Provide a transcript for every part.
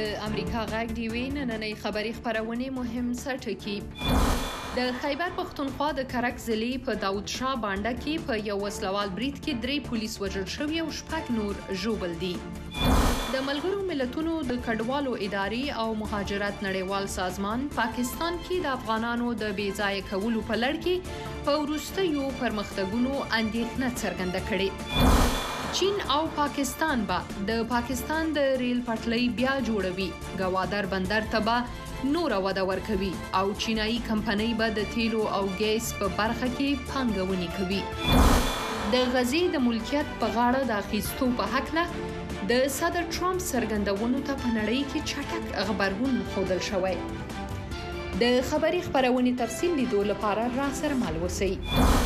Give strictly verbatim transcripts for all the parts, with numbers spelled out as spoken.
امریکا غږ د یوې نننۍ خبري خپرونې مهم څټکي. د خیبر پښتونخوا د کرک ضلع په داود شاه بانډه کې په یو وسلوال برید کې درې پولیس وژل شوي او شپږ نور ژوبل دي. د ملګرو ملتونو د کډوالو ادارې او مهاجرت نړیوال سازمان پاکستان کې د افغانانو د بې ځایه کولو په لړ کې په وروستیو پرمختګونو اندېښنه څرګنده کړې. چین او پاکستان به د پاکستان د ریل پټلۍ بیا جوړوي. ګوادر بندر ته به نوره وده ورکوي او چینایي کمپنۍ به د تیلو او ګیس په برخه کې پانګونې کوي. د غزې د ملکیت په غاړه د اخیستو په هکله د صدر ټرمپ څرګندونو ته په نړۍ کې چټک غبرګون ښودل شوی. د خبري خپرونې تفصیل لیدو لپاره را سره مل اوسئ.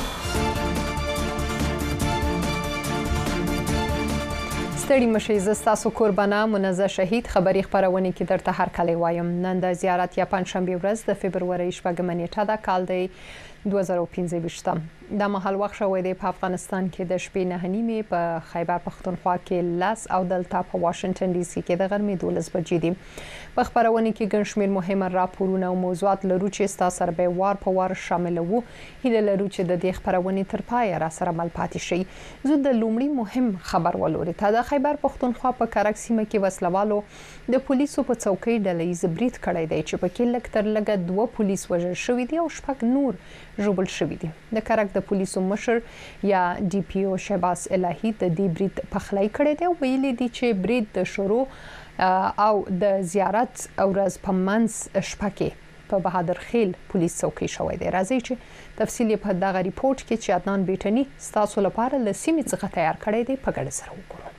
ستړي مشئ، زه ستاسو کوربانه منزه شهید خبري خپرونې کې درته هرکلی وایم. نن د زیارت یا پنجشنبې ورځ د فبرورۍ شپږمه نیټه ده، کال دی دوه زره او پنځه ویشتم. دا مهال وخت شوی دی په افغانستان کې د شپې نهه نیمې، په خیبر پښتونخوا کې لس او دلته په واشنګټن ډي سي کې د غرمې دولس بجې دي. په خپرونې کې ګڼ شمېر مهمه راپورونه او موضوعات لرو چې ستاسو سره به وار په وار شاملوو. هیله لرو چې د دې خپرونې تر پایه را سره مل پاتې شئ. زه د لومړي مهم خبر ولوري ته د خیبر پښتونخوا په کرک سیمه کې وسلوالو د پولیسو په څوکۍ ډله ییز برید کړی دی چې پکې لږ تر لږه دوه پولیس وژل شوي دي او شپږ نور ژوبل شوي دي. د کرک د پولیسو مشر یا ډي پی او شهباز الهي د دې برید پخلی کړی دی او ویلي دي چې برید د شروع او د زیارت ورځ په منځ شپه کې په بهادر خیل پولیس څوکۍ شوی دی. راځئ چې تفصیل په دغه ریپورت کې چې عدنان بیټني ستاسو لپاره له سیمې څخه تیار کړی دی په ګډه سره وګورو.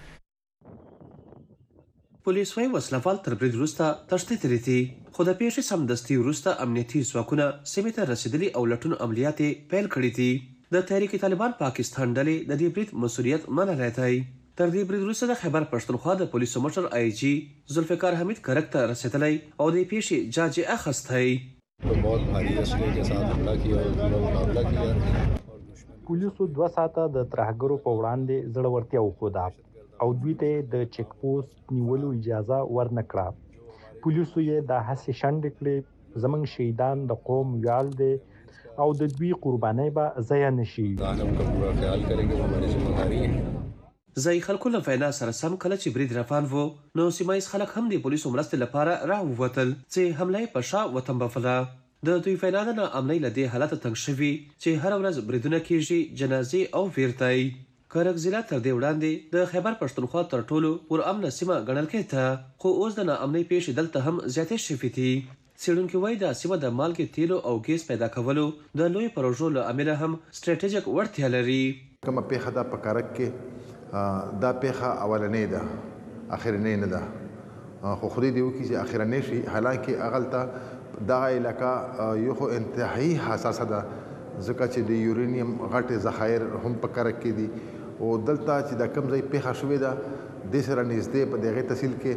پولیس وايي وسلوال تر برید وروسته تښتې تللي دي، خو د پیښې سمدستي وروسته امنیتي ځواکونه سیمې ته رسېدلي او لټون عملیات یې پیل کړي دي. د تحریک طالبان پاکستان ډلې د دې برید مسؤلیت منلی دی. تر دې برید وروسته د خیبر پښتونخوا د پولیسو مشر آی جي ذوالفقار حمید کرک ته رسېدلی او د پیښې جاج یې اخیستی. پولیسو دوه ساعته د ترهګرو په وړاندې زړورتیا وښوده او دوی ته د چیک پوسټ نیولو اجازه ورنکړه. پولیسو یې د هڅې شنډې کړې. زموږ شهیدان د قوم ویاړ دی او د دوی قربانۍ به ضایع نشي. ځایي خلکو له وینا سره سم کله چې برید روان و نو سیمه ییز خلک هم د پولیسو مرستې لپاره راووتل چې حمله یې په شا وتنبوله. د دوی وینا د ناامنۍ له دې حالته تنګ شوي چې هره ورځ بریدونه کیږي، جنازې او ویرتۍ. کرک ضلع تر دې وړاندې د خیبر پښتونخوا تر ټولو پرامنه سیمه ګڼل کېده، خو اوس د ناامنۍ پیښې دلته هم زیاتې شوې دي. څېړونکي وایي دا سیمه د مالګې، تیلو او ګیس پیدا کولو د لویو پروژو له امله هم سټریټیژیک وړتیا لري. کومه پیښه ده په کرک کې، دا پیښه اولنۍ ده، اخرنۍ نه ده، خو خدای دې وکړي چې اخرنۍ شي. حالانکه هغلته دغه علاقه یو خو انتهایي حساسه ده ځکه چې د یورینیم غټې ذخایر هم په کرک کې دي او دلته چې د کوم ځای پیښه شوې ده دې سره نږدې په دغه تحصیل کې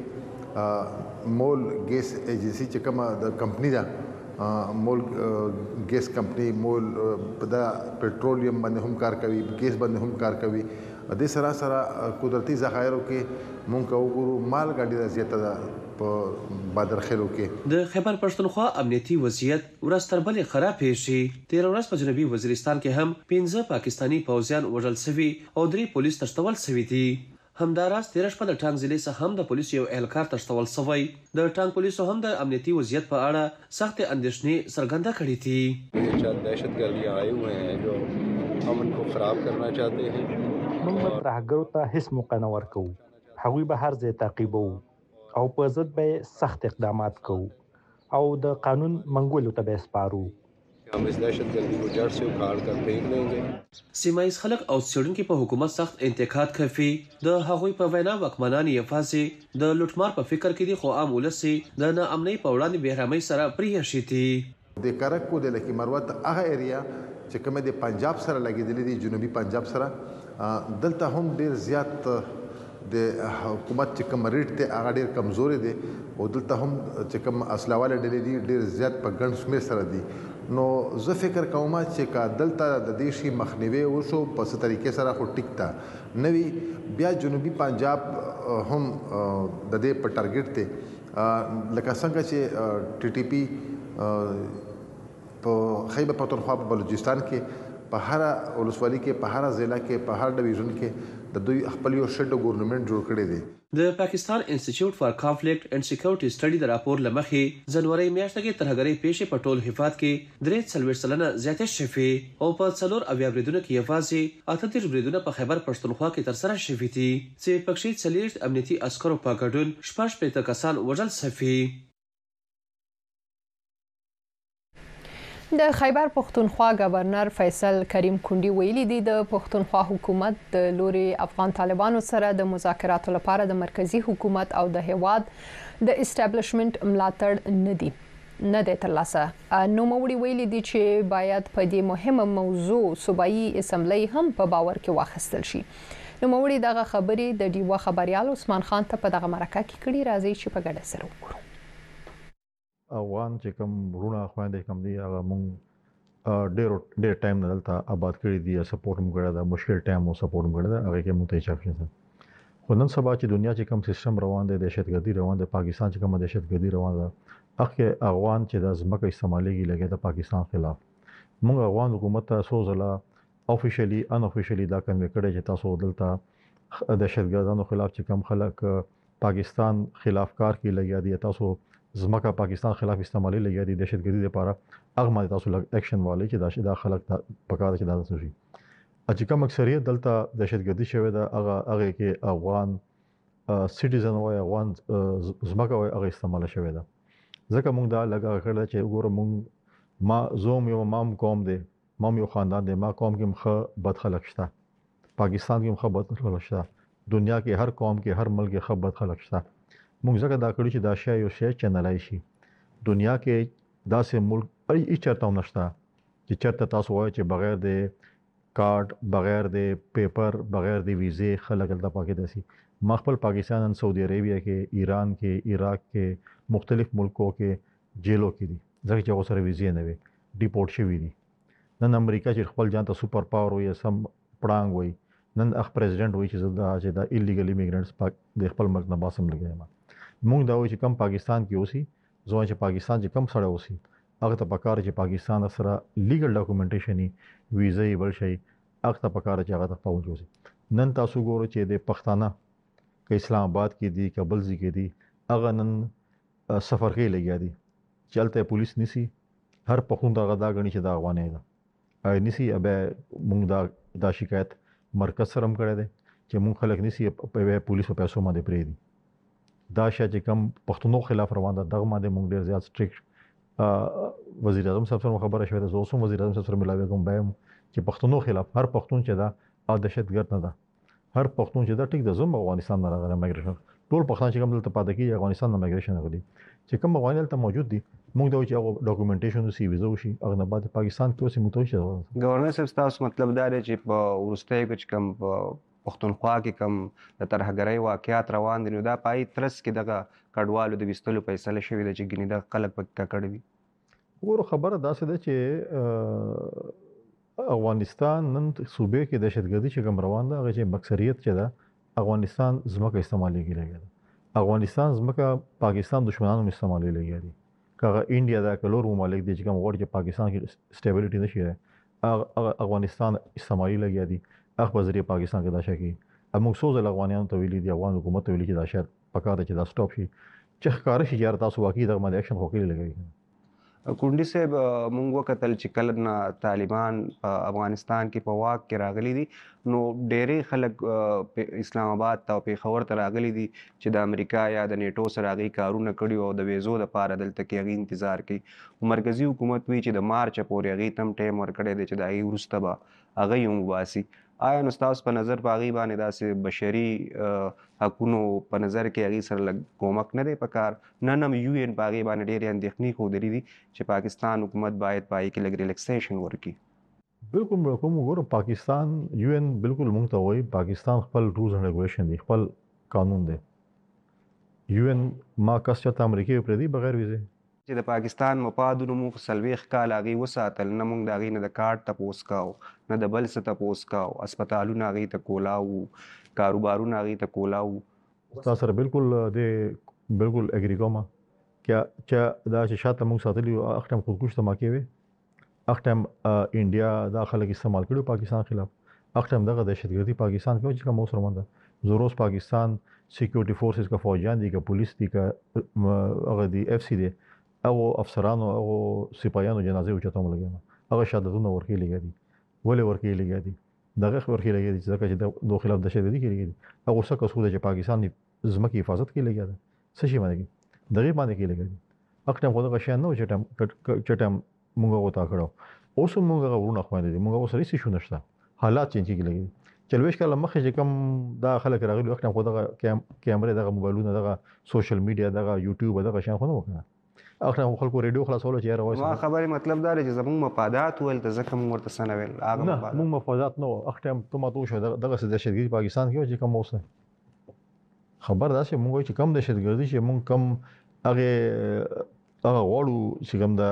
مول ګیس ایجنسي چې کومه د کمپنی ده، مول ګیس کمپنی مول په د پټرولیم باندې هم کار کوي، ګیس باندې هم کار کوي. دې سره سره قدرتي ذخایرو کې مونږ وګورو مالګه ډېره زیاته ده په بادر خیلو کې. د خیبر پښتونخوا امنیتي وضعیت ورځ تر بلې خرابې شي. تېره ورځ په جنوبي وزیرستان کې هم پنځه پاکستاني پوځیان وژل شوي او درې پولیس تښتول شوي دي. همداراز تېره شپه د ټانک ضلع څخه هم د پولیسو یو اهلکار تښتول شوی. د ټانک پولیسو هم د امنیتي وضعیت په اړه سختې اندېښنې څرګنده کړې دي. دهشتګردي آئے ہوئے ہیں جو امن کو خراب کرنا چاہتے ہیں. موږ به ترهګرو ته هیڅ موقع نه ورکوو. هغوی به هر ځای تعقیبوو او په ضد به سخت اقدامات کوو او د قانون منګولو ته به سپارو. هم اس دهشتګردي کو جڑ سے اکھاڑ کر پھینک دیں گے. سیمه ییز خلک او څېړونکي په حکومت سخت انتقاد کوي. د هغوی په وینا واکمنان یوازې د لوټمار په فکر کې دي، خو عام ولس د ناامنۍ په وړاندې بېرحمۍ سره پرېښي دي. د کرک کو د لکي مروت هغه ایریا چې کومه د پنجاب سره لګېدلې دي، جنوبي پنجاب سره، دلته هم ډېر زیات د حکومت چې کوم ریټ دی هغه ډېر کمزوري دی او دلته هم چې کوم اسلحه والا ډلې دي ډېر زیات په ګڼ شمېر سره دي. نو زه فکر کوم چې که دلته د دې شي مخنیوی وشو په څه طریقې سره خو ټیک ته نه وي، بیا جنوبي پنجاب هم د دې په ټارګټ دی لکه څنګه چې ټي ټي پی په خیبر پختونخوا په بلوچستان کې په هر ولسوالۍ کې په هر ضلع کې په هر ډیویژن کې د دوی خپل یو شډ ګورنمنت جوړ کړی دی. د پاکستان انسټیټیوټ فار کانفلیکټ اینڈ سکیورټي سټډي د راپور لمخې جنوري میاشت کې ترهګرۍ پیښې په ټول هفات کې درې څلوېښت سلنه زیاتې شوې او په څلور اویا بریدونو کې یوازې اته دېرش بریدونه په خیبر پښتونخوا کې ترسره شوي دي چې پکښې څلېرویشت امنیتي عسکرو په ګډون شپږ شپېته کسان وژل شوي. د خیبر پښتونخوا گورنر فیصل کریم کونډي ویلي دی د پښتونخوا حکومت د لوري افغان طالبانو سره د مذاکراتو لپاره د مرکزی حکومت او د هواد د اسټابلیشمنت ملاتړ نه دی نه دی ترلاسه. نوموړي ویلي دی چې باید په دې مهمه موضوع صوبایي اسمبلی هم په باور کې واخیستل شي. نوموړي دغه خبرې د ډیوه خبريال عثمان خان ته په دغه مرکه کې کړي. راځي چې په ګډه سره وګورو. افغان چې کوم ورونه خويندې کوم دي هغه مونږ ډېر ډېر ټایم نه دلته آباد کړی دي سپورټ مو کړی دا مشکل ټایم مو سپورټ مو کړی دا هغه کې مو ته چاپی خو نن سبا چې دنیا چې کوم سیستم روان دی دهشتګردي روان دی پاکستان چې کوم دهشتګردي روان ده اخه افغان چې د ځمکه استعمالېږي لګي د پاکستان خلاف مونږ افغان حکومت ته سو ځله افیشلی ان افیشلی دا کنوي کړی چې تاسو دلته دهشتګردانو خلاف چې کوم خلک پاکستان خلاف کار کوي لګي دي تاسو زمکه پاکستان خلاف استعمالي لګي دي دهشتګردي لپاره هغه ما تاسو لګ اکشن والی چې دا خلک پکاره چې دا تاسو شي چې کوم اکثریت دلته دهشتګردي شوی دا هغه هغه کې افغان سټیزن وای افغان زمکه وای هغه استعمال شوی دا ځکه موږ دا لګا کړل چې وګوره موږ ما زوم یو مام قوم دی مام یو خاندان دی ما قوم کې مخه بد خلک شته پاکستان کې مخه بد خلک شته دنیا کې هر قوم کې هر ملک کې خبر بد خلک شته موږ ځکه دا کړی چې دا شی یو شی چینلای شي دنیا کې داسې ملک ای چرته نشته چې چرته تاسو وایي چې بغیر د کارت بغیر د پیپر بغیر د ویزه خلک دلته پاکي دي ما خپل پاکستان سعودي عربیا کې ایران کې عراق کې مختلف ملکو کې جیلو کې دي ځکه چې اوسره ویزه نه وي ډیپورټ شوی دي نن امریکا چې خپل ځان ته سپر پاور وي سم پړانګ وي نن اخ پریزیدنت وي چې دا چې دا ایلیګل ایمیګرانټس پاک د خپل ملک نه باسم لګي مونږ دا وایو چې کم پاکستان کې اوسي ځوان چې پاکستان چې کم سره اوسي هغه ته پکار چې پاکستان سره لیګل ډاکومنټیشن وي ویزه یې بل شي هغه ته پکار چې هغه ته پوهځ اوسي نن تاسو ګورو چې د پښتانه کې اسلام آباد کې دي کابل ځای کې دي هغه نن سفر کې لګیا دي چلته پولیس نسی هر پخون دا غدا غني چې دا افغانې ده اي نسی ابه مونږ دا دا شکایت مرکز سره هم کړی دی چې مونږ خلک نسی په پولیس په پیسو باندې پرې دي دا شې چې کوم پښتونو خلاف روان ده دغه باندې موږ ډیر زیات سټریکټ وزیر اعظم صاحب سره خبره شوې ده زه اوسم وزیر اعظم صاحب سره ملاوي کوم بایم چې پښتونو خلاف هر پښتون چې دا او دهشتګرد نه ده هر پښتون چې دا ټیک د زوم افغانستان نه راغلی مایګریشن ټول پښتون چې کوم دلته پاتې کیږي افغانستان نه مایګریشن غلي چې کوم افغان دلته موجود دي موږ دا چې ډاکومنټیشن سی ویزا وشي هغه نه بعد پاکستان کې اوسې متوجه گورنر صاحب تاسو مطلب دا دی چې په ورستۍ کې کوم پښتونخوا کې کم د ترهګرۍ واقعیات روان دي نو دا پای ترس کې دغه کډوالو د وستلو فیصله شوې ده چې ګینه د خلک په کړی دي ور خبره داسې ده چې افغانستان نن صوبې کې دهشتګردي چې کوم روان ده هغه چې اکثریت چې ده افغانستان زمکه استعمالي کیږي افغانستان زمکه پاکستان دشمنانو استعمالي لګي دي کغه انډیا دا کلور ممالک دي چې کوم ور چې پاکستان کې سټیبلیټي نشي افغانستان استعمالي لګي دي اخ وزیر پاکستان کې دا شکی موږ سوزل افغانانو ته ویلي دي افغان حکومت ته ویلي چې دا شاید پکاره چې دا سټاپ شي چې ښکار شي چې تاسو واقعي دغه باندې اکشن وکړي لګوي کونډي صاحب مونږ وکتل چې کله نه طالبان افغانستان کې په واک کې راغلي دي نو ډېرې خلک اسلام آباد ته او پیښور ته راغلي دي چې د امریکا یا د نیټو سره هغوی کارونه کړي او د ویزو دپاره دلته کې هغوی انتظار کوي مرکزي حکومت وایي چې د مارچ پورې هغوی ته هم ټایم ورکړی دی چې د هغوی وروسته به هغوی هم وباسي آیا نو ستاسو په نظر په هغوی باندې داسې بشري حقونو په نظر کې هغوی سره لږ کومک نه دی پکار نن هم یو این په هغوی باندې ډېرې اندېښنې ښودلي دي چې پاکستان حکومت باید په هغوی کې لږ ریلیکسیشن ورکړي بالکل بالکل وګورو پاکستان یو این بالکل موږ ته وایي پاکستان خپل رولز اینڈ ریګولیشن دی خپل قانون دی یو این ما کس چاته امریکې پرې دی بغیر ویزه چې د پاکستان مفادونو موږ څلوېښت کاله هغوی وساتل نه موږ د هغوی نه د کارت تپوس کاو نه د بل څه تپوس کاو اسپتالونه هغوی ته کولاو کاروبارونه هغوی ته کولاو تاسو سره بالکل د بالکل اګری کوم چې چې دا چې شاته موږ ساتلی او اختم خودکش دماکې وي اختم انډیا دا خلک استعمال کړو پاکستان خلاف اختم دغه دهشتګردي پاکستان کې چې کوم اوسره مونږ زوروس پاکستان سکیورټي فورسز کا فوجان دي کا پولیس دي کا هغه دي اف سی دي او افسرانو او سپایانو جنازې اوچته ملګری هغه شهادتونه ورکې لګي دي ولې ورکې لګي دي دغه ورکې لګي دي ځکه چې د خلاف دهشتګردي کې لګي دي هغه څه کسو د پاکستان زمکه حفاظت کې لګي دي څه شي باندې دغه باندې کې لګي دي اختم خو دغه شان نو چې ټم چې ټم مونږ وتا کړو اوس مونږ غوونه خوانده دي مونږ اوس رئیس شو نشته حالات چینج کیږي چلويش کله مخه چې کوم دا خلک راغلي وخت خو دغه کیمرې دغه موبایلونه دغه سوشل میډیا دغه یوټیوب دغه شان خو نه وکړه اخر خلکو ریډیو خلاصولو چې راوځي ما خبره مطلب دا چې زموږ مفادات ول ته ځکه موږ ورته سنوي هغه مفادات موږ مفادات نو اخر ته ما تو شو دغه د دهشتګردي پاکستان کې چې کوم اوسه خبر دا چې موږ چې کم دهشتګردي چې موږ کم هغه هغه وړو چې کوم دا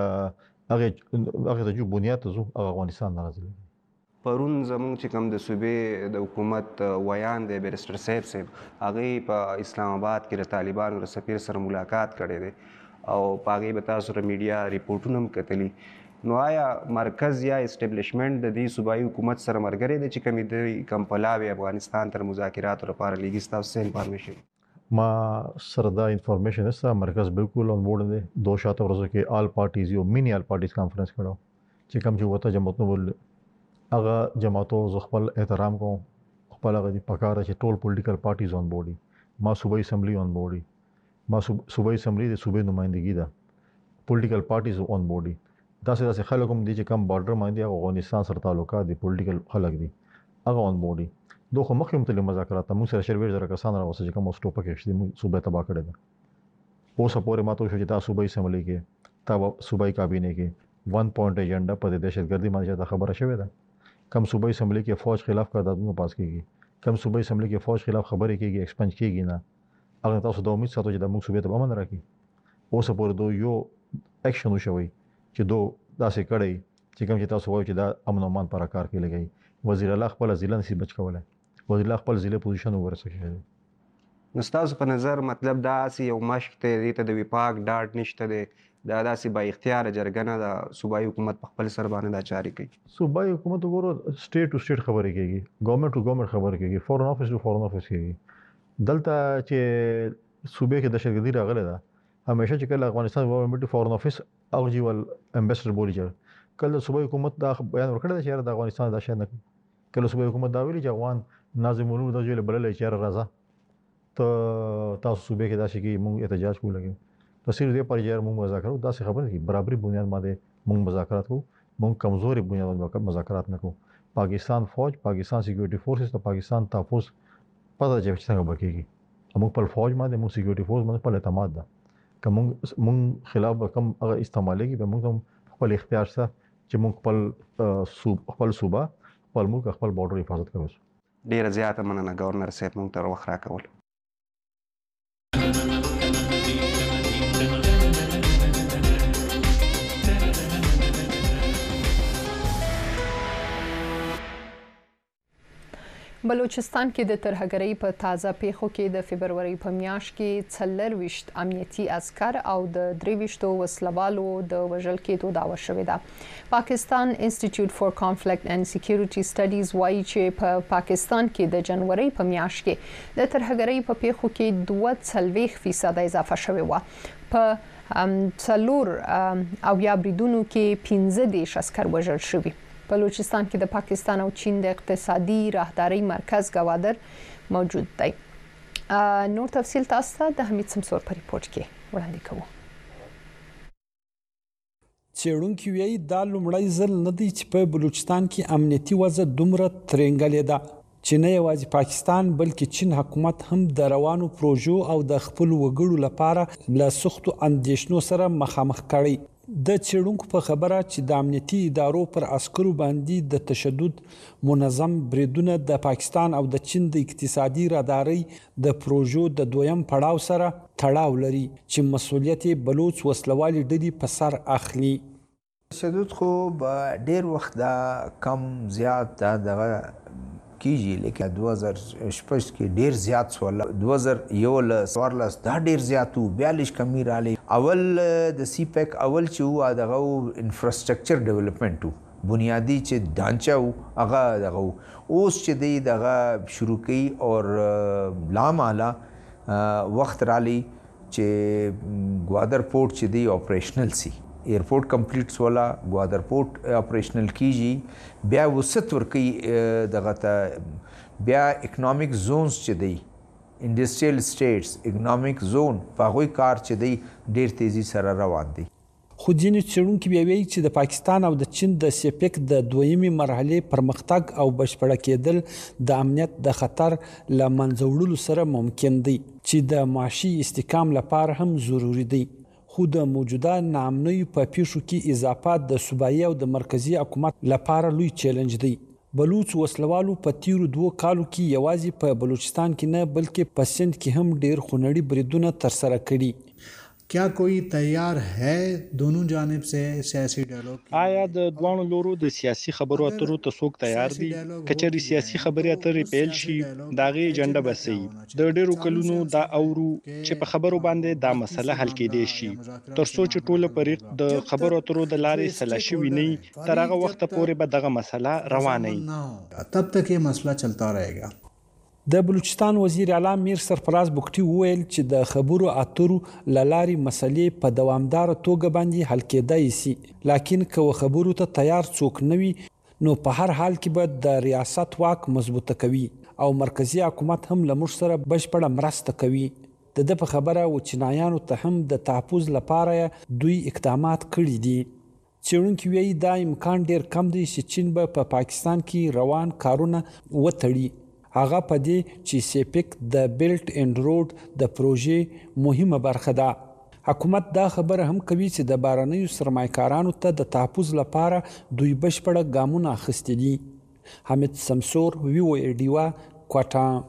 هغه هغه د جو بنیاد ته زو افغانستان راځي پرون زموږ چې کوم د صوبې د حکومت ویان دی بیرسټر صاحب صاحب هغه په اسلام آباد کې د طالبانو د سفیر سره ملاقات کړی دی او په هغې به تاسو سره میډیا ریپورټونه هم کتلي نو آیا مرکز یا اسټبلیشمنټ د دې صوبایي حکومت سره ملګری دی چې کومې دوی کوم پلاوی افغانستان تر مذاکراتو لپاره لیږي ستاسو څه انفارمیشن ما سره دا انفارمیشن نشته مرکز بالکل اون بورډ دی دو شاته ورځو کې آل پارټیز یو مینی آل پارټیز کانفرنس کړو چې کوم چې وته جماعتونو ول هغه جماعتو ز خپل احترام کوم خپل هغه د پکاره چې ټول پولیټیکل پارټیز اون بورډي ما صوبایي اسمبلی اون بورډي ما صوبایي اسمبلی د صوبې نمائندګي ده پولیټیکل پارټیز اون بورډي دا څه داسې خلک هم دي چې کم بارډر باندې افغانستان سره تعلقات دي پولیټیکل خلک دي هغه اون بورډي دوه مخکې متل مذاکرات موږ سره شروع زره کسان راوځي چې کوم سټوپ کې شته موږ صوبې تبا کړی ده اوس پورې ماته شو چې تاسو صوبایي اسمبلی کې تا صوبایي کابینه کې ون پوینټ ایجنډا په دهشتګردي باندې خبره شوې ده کم صوبائی اسمبلی کې فوج خلاف قراردادونه پاس کیږي کم صوبائی اسمبلی کې فوج خلاف خبرې کیږي ایکسپنج کیږي نه هغه تاسو د امید ساتو چې د موږ صوبې ته امن راکړي اوس پورې دو یو اکشن وشوي چې دو داسې کړی چې کوم چې تاسو وایو چې دا امن او امان پر کار کې لګي وزیر الله خپل ضلع نسی بچ کولای وزیر الله خپل ضلع پوزیشن ورسېږي نو ستاسو په نظر مطلب دا سی یو مشق ته دې ته د وفاق ډاډ نشته دی دا داسې با اختیار جرګه د صوبایي حکومت په خپل سر باندې دا چاري کوي صوبایي حکومت وګورو سټیټ ټو سټیټ خبرې کیږي ګورنمنت ټو ګورنمنت خبرې کیږي فورن افیس ټو فورن افیس کیږي دلته چې صوبې کې دهشتګردي راغله ده همیشه چې کله افغانستان ګورنمنت فورن افیس او جیول امبیسډر بولی چې کله صوبایي حکومت دا بیان ورکړی چې د افغانستان دا شی نه کله صوبایي حکومت دا ویلي چې افغان ناظم العلوم د جیل بللې چې راځه ته تاسو صوبې کې دا شي کې موږ احتجاج کوو تصویر دې پر جار موږ مذاکرات دا څه خبره دي برابرۍ بنیاد باندې موږ مذاکرات کوو موږ کمزوري بنیاد باندې مذاکرات نه کوو پاکستان فوج پاکستان سکیورټي فورسز ته پاکستان تحفظ پته چې څنګه بکیږي موږ په فوج باندې موږ سکیورټي فورس باندې په اعتماد ده کوم موږ خلاف کم هغه استعمالېږي به موږ خپل اختیار سره چې موږ خپل خپل صوبه خپل ملک خپل بارډر حفاظت کوو ډیره زیاته مننه گورنر صاحب موږ ته وخت راکول بلوچستان کې د ترهګرۍ په تازه پیښو کې د فبرवरी په میاشت کې څلرويشت امنیتي عسكر او د درويشتو وسلوالو د وژل کېدو دعوه شوې ده پاکستان انسټیټیوټ فور کانفلیکټ اند سکیورټي سټډیز وایي چې په پاکستان کې د جنوري په میاشت کې د ترهګرۍ په پیښو کې دوه څلوېښت فیصد اضافه شوې و په څلور او یا بریدونو کې پنځه دیرش عسكر وژل شوي بلوچستان کې د پاکستان او چین د اقتصادي راهداري مرکز گوادر موجود دی نور تفصیل تاسو ته د حمید سمسور په ریپورت کې وړاندې کوو څېړونکي وایي دا لومړی ځل نه دی چې په بلوچستان کې امنیتي وضع دومره ترنګلې ده چې نه یوازې پاکستان بلکې چین حکومت هم د روانو پروژو او د خپل وګړو لپاره له سختو اندېښنو سره مخامخ کړي د څېړونکو په خبره چې د امنیتي ادارو پر عسکرو باندې د تشدد منظم بریدونه د پاکستان او د چین د اقتصادي رادارۍ د پروژو د دویم پړاو سره تړاو لري چې مسؤلیت بلوچ وسلوالي ډلې په سر اخلي تشدد خو به ډیر وخت دا کم زیات دا دغه کیږي لیکن دوه زره شپږ کې ډیر زیات سول دوه زره یولس څوارلس دا ډیر زیات وو بیالیس کمی رالی اول د سی پیک اول چې وو دغه انفراستراکچر ډیولپمنٹ وو بنیادی چې ډانچه وو هغه دغه اوس چې دی دغه شروع کوي او لامالا وخت رالی چې گوادر پورت چې دی آپریشنل سی ایرپورټ کمپلیټ سولا گوادر پورت آپریشنل کیږي بیا وسط ورکی دغه ته بیا اکنامک زونز چې دی انډستریل سټیټس اکنامک زون په هغوی کار چې دی ډیر تیزی سره روان دی خو ځینې څېړونکي بیا وایي چې د پاکستان او د چین د سیپیک د دویمې مرحلې پرمختګ او بشپړه کېدل د امنیت د خطر له منځه وړلو سره ممکن دی چې د معاشي استحکام لپاره هم ضروري دی خو د موجوده ناامنیو په پیښو کې اضافات د صوبایي او د مرکزي حکومت لپاره لوی چیلنج دی بلوچ وسلوالو په تیرو دوه کالو کې یوازې په بلوچستان کې نه بلکې په سند کې هم ډیر خونړي بریدونه ترسره کړي क्या कोई तैयार है दोनों जानिब से सियासी डायलॉग آیا د دوانو لورو د سیاسي خبرو اترو ته څوک تیار دي کچري سیاسي خبرې اترې پیل شي داغه ایجنډا بسي د ډیرو کلونو دا اورو چې په خبرو باندې دا مسله حل کېدې شي تر څو چې ټوله پرې د خبرو اترو د لارې سلاشي ویني تر هغه وخت پورې به دغه مسله روانه وي तब तक ये मसला चलता रहेगा د بلوچستان وزیر اعلی میر سرفراز بوکټي وویل چې د خبرو اترو لاري مسلې په دوامدار توګه باندې حل کېدای شي لکن که خبرو ته تیار څوک نه وي نو په هر حال کې به د ریاست واک مضبوطه کوي او مرکزی حکومت هم له موږ سره بشپړه مرسته کوي د د په خبره و چینایانو ته هم د تحفظ لپاره دوی اقدامات کړي دي څېړونکي وایي دا امکان ډیر کم دی چې چین به په پاکستان کې روان کارونه وتړي هغه په دې چې سیپیک د بیلټ اینډ روډ د پروژې مهمه برخه ده حکومت دا خبره هم کوي چې د بهرنیو سرمایه‌کارانو ته د تحفظ لپاره دوی بشپړه ګامونه اخیستي دي حمید سمسور وی او ای ډیوا کوټا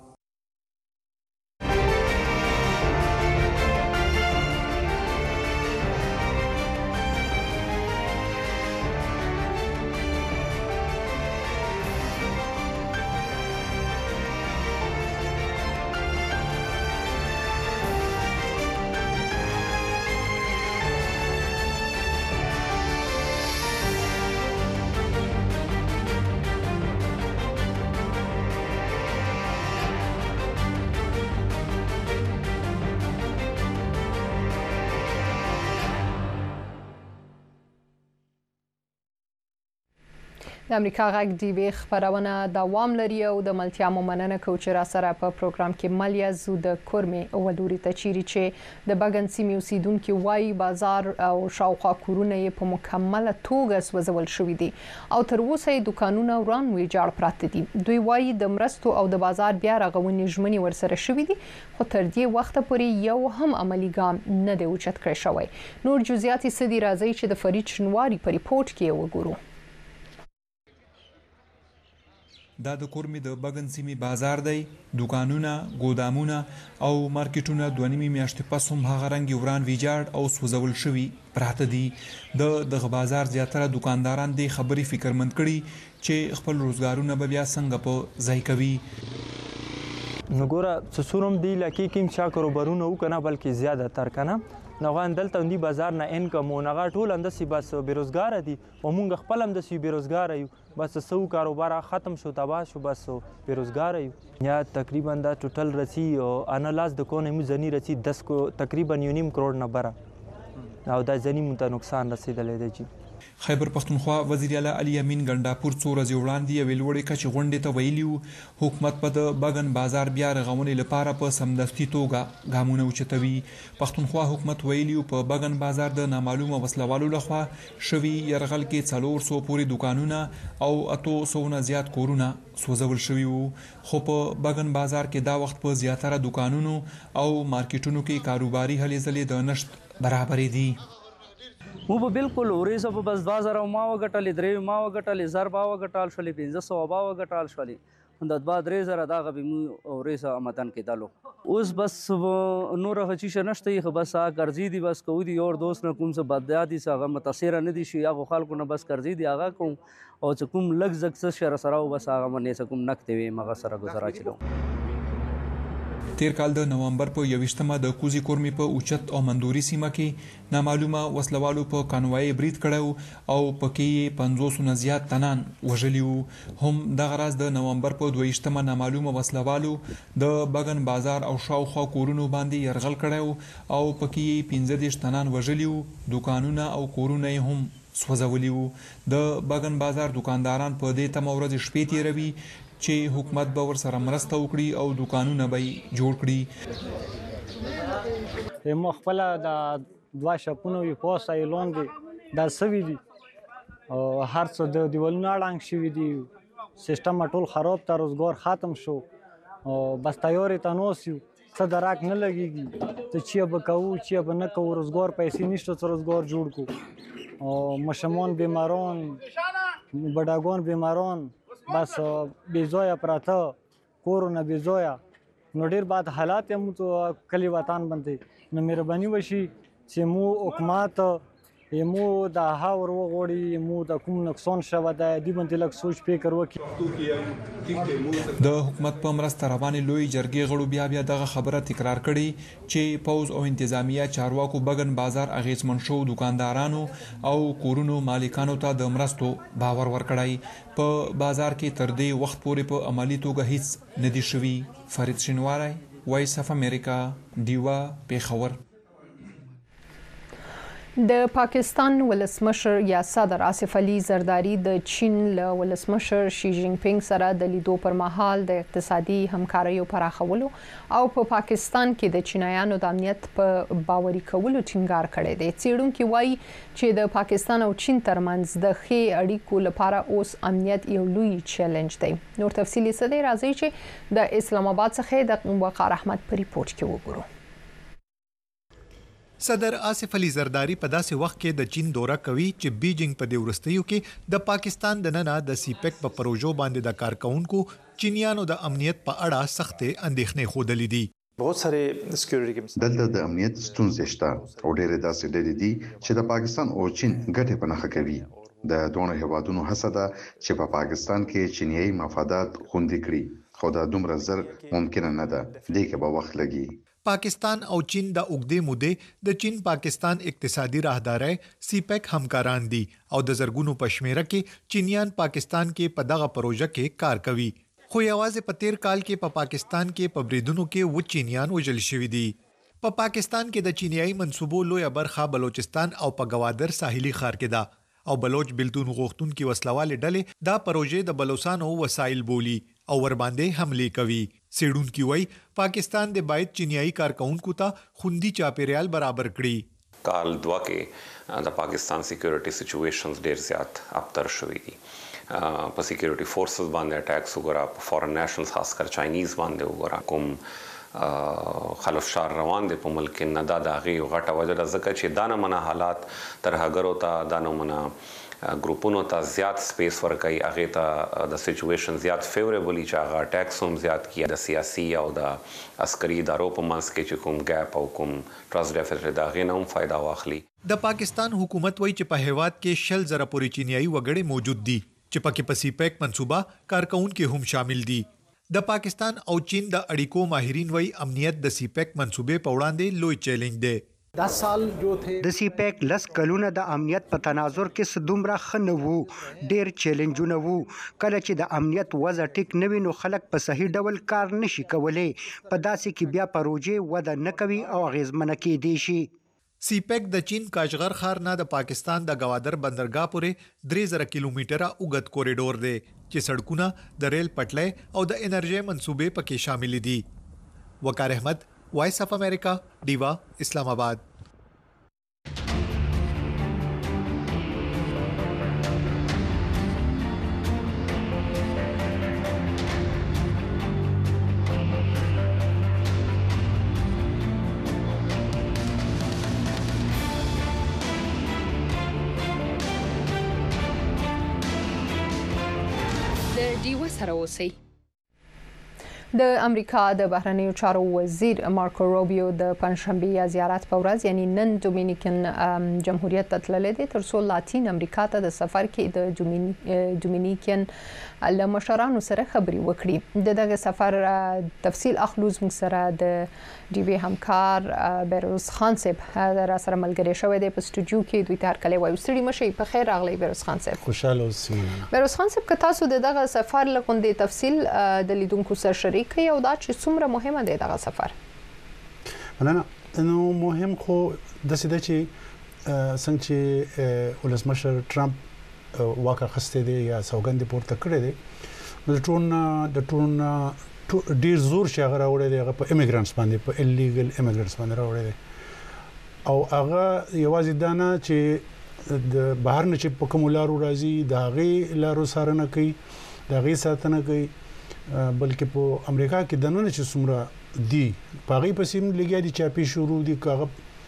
د امریکا غږ ډي وی خبرونه دوام لري او د ملتیا مننه کوم چې را سره په پروګرام کې مالیا زو د کورمې ولوري ته چیرې چې د بغن سیمې اوسیدونکو وایي بازار او شاوخوا کورونه یې په مکمله توګه سوځول شوې دي او تر اوسه یې دکانونه وران ویجاړ پراته دي دوی وایي د مرستو او د بازار بیا رغونې ژمنې ورسره شوې دي خو تر دې وخت پورې یو هم عملی ګام نه دی اوچت کړی شوی نور جزئیات یې سدي راځي چې د فرید شنواری په ریپورت کې وګورو دا د کورمې د بغن سیمې بازار دی دکانونه ګودامونه او مارکیټونه دوه نیمې میاشتې پس هم هغه رنګ وران ویجاړ او سوځول شوي پراته دي د دغه بازار زیاتره دکانداران د خبري فکرمند کړي چې خپل روزګارونه به بیا څنګه په ځای کوي نو ګوره څومره دی لکه کوم چا کاروبارونه وکنه بلکې زیاده تر کنه نوغان دلته اندی بازار نه انکم او نغا ټول اندسي بس بیروزګار دي او مونږ خپل اندسي بیروزګار یو بس سو کاروبار ختم شو تبا شو بس بیروزګار یو یا تقریبا دا ټوټل رسی او انالاز د کونه مو زنی رسی دس کو تقریبا یو نیم کروڑ نه بره او دا زنی مونته نقصان رسیدلې دی خیبر پختونخوا وزیر اعلی علي امین ګنداپور څو ورځې وړاندې یوې لوړې کچې غونډې ته ویلي حکومت په د بغن بازار بیا رغونې لپاره په سمدستي توګه ګامونه اوچتوي پختونخوا حکومت ویلي په بغن بازار د نامعلومه وسلوالو لخوا شوي یرغل کې څلور سوه پورې دکانونه او اتو سوه نه زیات کورونه سوځول شوي وو خو په بغن بازار کې دا وخت په زیاتره دکانونو او مارکیټونو کې کاروباري هلې ځلې د نشت برابرې دي مو به بالکل اوریزه په بس دوه زره ما وګټلې درې ما وګټلې زر با وګټل شولې پنځه سوه با وګټل شولې د دوه درې زره دغه به مو ریسه آمدن کېدلو اوس بس نور هغه چیشه نشته خو بس هغه قرضې دي بس کوو دي یور دوست نه کوم څه بدیا دي څه هغه متاثره نه دي شي هغو خلکو نه بس قرضې دي هغه کوم او چې کوم لږ زږ څه شی راسره و بس هغه منې څه کوم نقد وي هغه سره ګزاره چلوم تیر کال د نومبر په یویشتمه د کوزي کورمي په اوچت او مندوري سیمه کې نامعلومه وسلوالو په کانوای برید کړو او پکې پنځوس نه زیات تنان وژلي وو هم دغه راز د نومبر په دویشتمه نامعلومه وسلوالو د بغن بازار او شاوخوا کورونو باندې يرغل کړو او پکې پنځه دېرش تنان وژلي وو دوکانونه او کورونه هم سوځولي وو د بغن بازار دکانداران په دې تمه ورځ شپې تیروي چې حکومت به ورسره مرسته وکړي او دوکانونه به یې جوړ کړي. مو خپل د دوه شپونو وي پوسه یې لوندې دا سوي دي او هر څه د دیوالونه اړنګ شوي دي سیستم ټول خراب ته روزګار ختم شو او بس تیارې ته ناست یو څه دراک نه لګېږي ته چیه به کوو چیه به نه کوو روزګار پیسې نشته څه روزګار جوړ کړو او مشمان بیماران بډاګان بیماران بس بیزویا پراته کورونه بیزویا نو ډیر بد حالات هم تو کلی وطن باندې نو مهرباني وشي چې مو حکومت مو د هاور وغوړي مو د کوم نقصان شوه د دې باندې لږ سوچ فکر وکړي. د حکومت په مرسته روانې لوی جرګې غړو بیا بیا دغه خبره تکرار کړي چې پوز او انتظامیه چارواکو بغن بازار اغیزمن شو دکاندارانو او کورونو مالکانو ته د مرستو باور ورکړی. په بازار کې تر دې وخت پورې په عملی توګه هیڅ نه دي شوي. فرید شینواری، وایس اف امریکا، ډیوا، پیښور. د پاکستان ولسمشر یا صدر آصف علي زرداری د چین له ولسمشر شي جین پینګ سره د لیدو پر مهال د اقتصادي همکاریو پراخولو او په پاکستان کې د چینایانو د امنیت په باوري کولو ټینګار کړی دی. څېړونکي وایي چې د پاکستان او چین ترمنځ د ښې اړیکو لپاره اوس امنیت یو لوی چیلنج دی. نور تفصیلي څه دی راځي چې د اسلام آباد څخه د وقار احمد په ریپورت کې وګورو. صدر آصف علي زرداری په داسې وخت کې د چین دوره کوي چې بیجینګ په دې وروستیو کې د پاکستان د ننه د سی پیک په پروژو باندې د کارکونکو چینیانو د امنیت په اړه سختې اندېښنې ښودلې دي. دلته د امنیت ستونزې شته او ډېرې داسې ډلې دي چې د پاکستان او چین ګټې په نښه کوي. د دوه هیوادونو هڅه ده چې په پاکستان کې چینیایي مفادات خوندي کړي خو دا دومره زر ممکنه نه ده. دې کې به وخت لګي. پاکستان او چین د اوږدې مودې د چین پاکستان اقتصادي راهدارۍ سی پیک همکاران دي او د زرګونو په شمیره کې چینیان پاکستان کې په دغه پروژه کې کار کوي. خو یوازې په تیر کال کې په پاکستان کې په بریدونو کې و چینیان وژل شوي دي. په پاکستان کې د چینیایي منصوبو لویه برخه بلوچستان او په ګوادر ساحلي ښار کې ده او بلوچ بلدون غوښتونکي وسلوالې ډلې دا پروژې د بلوچستانو وسایل بولي او ور باندې حملې کوي. څېړونکي وایي پاکستان د باید چینیایي کارکونکو ته خوندي چاپیریال برابر کړي. کال دوه کې د پاکستان سکیورټي سچویشنز ډېر زیات ابتر شوي دي. په سکیورټي فورسز باندې اٹیکس وګوره، په فورن نیشنلز خاص کر چاینیز باندې وګوره، کوم خلفشار روان دي په ملک کې نه دا د هغې یو غټه وجه ده ځکه چې دا نه منه حالات ترهګرو ته دا نه منه ګروپونو ته زیات سپیس ورکوي، هغې ته د سچویشن زیات فیوریبلی چې هغه اټیکس هم زیات کړي. د سیاسي او د عسکري ادارو په منځ کې چې کوم ګیپ او کوم ټرست ډیفیسټ د هغې نه هم فایده واخلي. د پاکستان حکومت وایي چې په هیواد کې شل زره پورې چینیایي وګړي موجود دي چې پکې په سی پیک منصوبه کارکونکي هم شامل دي. د پاکستان او چین د اړیکو ماهرین وایي امنیت د سی پیک منصوبې په وړاندې لوی چیلنج دی. دس سال جو تھے د سی پیک لس کلونه د امنیت په تناظر کې څه دومره ښه نه وو، ډېر چیلنجونه وو. کله چې د امنیت وضع ټیک نه وي نو خلک په صحیح ډول کار نشي کولی. په داسې کې بیا پروژې وده نه کوي او اغیزمنه کېدی شي. سی پیک د چین کاشغر ښار نه د پاکستان د ګوادر بندرګاه پورې درې زره کیلومتره اوږد کوریډور دی چې سړکونه، د ریل پټلۍ او د انرژۍ منصوبې پکې شامل دي. وقار احمد، وائس اف امریکا، ډیوا، اسلام آباد. د ډیوا سره اوسئ. د امریکا د بهرنیو چارو وزیر مارکو روبیو د پنځشنبه زیارت په ورځ یعنی نن دومینیکن جمهوریت ته تللی دی ترڅو لاتین امریکا ته د سفر کې د دومینیکن له مشرانو سره خبرې وکړي. د دغه سفر تفصیل اخلو زموږ سره د ډي وی همکار بیروز خان صاحب را سره ملګری شوی دی په سټوډیو کې. دوی ته هرکلی وایو. ستړي مشئ. په خیر راغلی بیروز خان صاحب. خوشاله اوسئ. بیروز خان صاحب که تاسو د دغه سفر له غونډې تفصیل د لیدونکو سره شریک کړئ او دا چې څومره مهمه دی دغه سفر. مننه. نو مهم خو داسې ده چې څنګه چې ولسمشر ټرمپ واکه خسته دی یا سوګند پورته کړی دی د ټون د ټون ډیر زور چې هغه راوړی دی هغه په ایمیګرانټس باندې په الیګل ایمیګرانټس باندې راوړی دی او هغه یوازې دا نه چې د بهر نه چې په کوم لارو راځي د هغې لارو څارنه کوي د هغې ساتنه کوي بلکې په امریکا کې د نن چې څومره دي په هغې پسې هم لګیا دي چاپی شروع دي هغه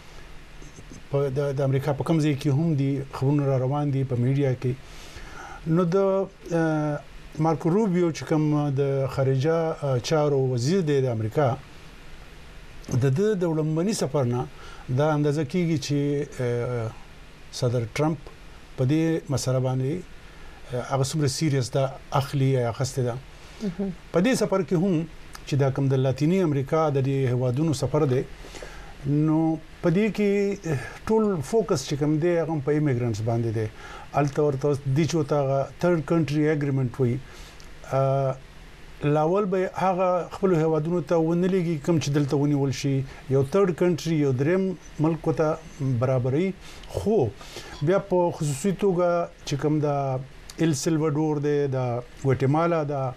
د امریکا په کوم ځای کې هم دي خبرونه را روان دي په میډیا کې. نو د مارکو روبیو چې کوم د خارجه چارو وزیر دی د امریکا د د دولمنی سفر نه دا اندازه کیږي چې صدر ټرمپ په دې مسله باندې هغه څومره سیریس دا اخلي یا خسته ده. په دې سفر کې هم چې دا کوم د لاتینی امریکا د دې هوادونو سفر دی نو په دې کې ټول فوکس چې کوم دی هغه په ایمیګرانټس باندې دی. الته ورته د چوتاغه تھرد کنټری اګریمنت وي لاول به هغه خپل هوادونو ته ونلېږي کوم چې دلته ونیول شي یو تھرد کنټری یو دریم ملک ته برابرۍ خو بیا په خصوصي توګه چې کوم د ال سلوادور دی د ګواتیمالا دا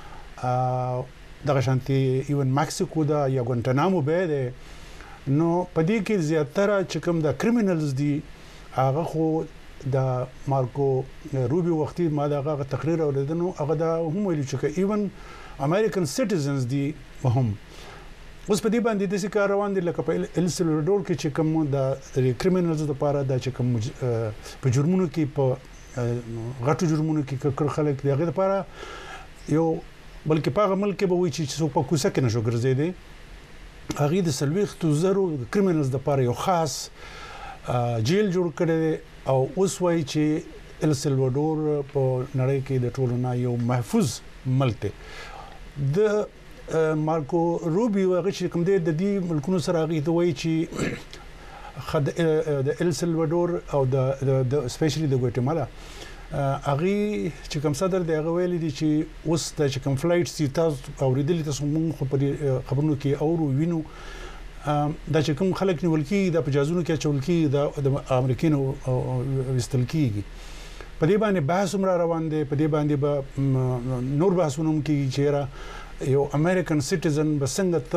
دغه شانتي ایون مکسیکو دا یا ګوانټانامو به دی. نو په دې کې زیاتره چې کوم د کریمینلز دي هغه خو د مارکو روبیو وختي ما دغه تقریر اوریدنو هغه دا هم ویل چې ایون امریکن سټیزنز دي هم اوس په دې باندې د کار روان دي لکه په ال سلوادور کې چې کوم د کریمینلز لپاره د چې کوم په جرمونو کې په غټو جرمونو کې کړ خلک دغه لپاره یو بلکې په هغه ملک به وي چې په کوڅه کې نشو ګرځېدي هغه د سلويختو زرو کریمینلز د لپاره یو خاص جیل جوړ کړی او اوس وایي چې ال سلوادور په نړۍ کې د ټولو نه یو محفوظ ملک دی. د مارکو روبیو هغه چې کوم دی د دې ملکونو سره هغه ته وایي چې د ال سلوادور او د سپیشلی د ګواتیمالا هغه چې کوم صدر دی هغه ویلي دي چې اوس د چې کوم فلایټ سي تاسو اوریدل تاسو موږ خو په خبرونو کې اورو وینو دا چې کوم خلک نیول کیږي د پجازونو کې چول کیږي د امریکانو وستل کیږي په دې باندې بحث هم روان دي. په دې باندې به نور بحثونه هم کیږي چې یو امریکن سټیزن به څنګه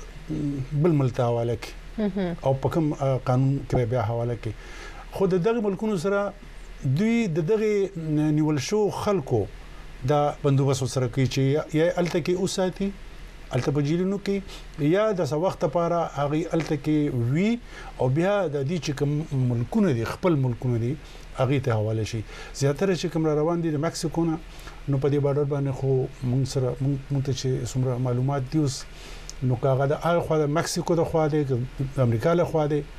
ته بل ملت حواله کوي او په کوم قانون کې بیا حواله کوي. خو د دغه ملکونو سره دوی د دغه نیول شو خلکو دا بندوبست سره کوي چې یا الته کې اوساتي الته په جیلونو کې یا د څه وخت لپاره هغه الته کې وی او بیا د دې چې کوم ملکونه دي خپل ملکونه دي هغه ته حواله شي. زیاتره چې کوم روان دي د مکسیکو نه نو په دې بارډر باندې خو موږ سره موږ ته چې څومره معلومات دي اوس نو هغه د هغه خو د مکسیکو د خوا دی د امریکا له خوا دی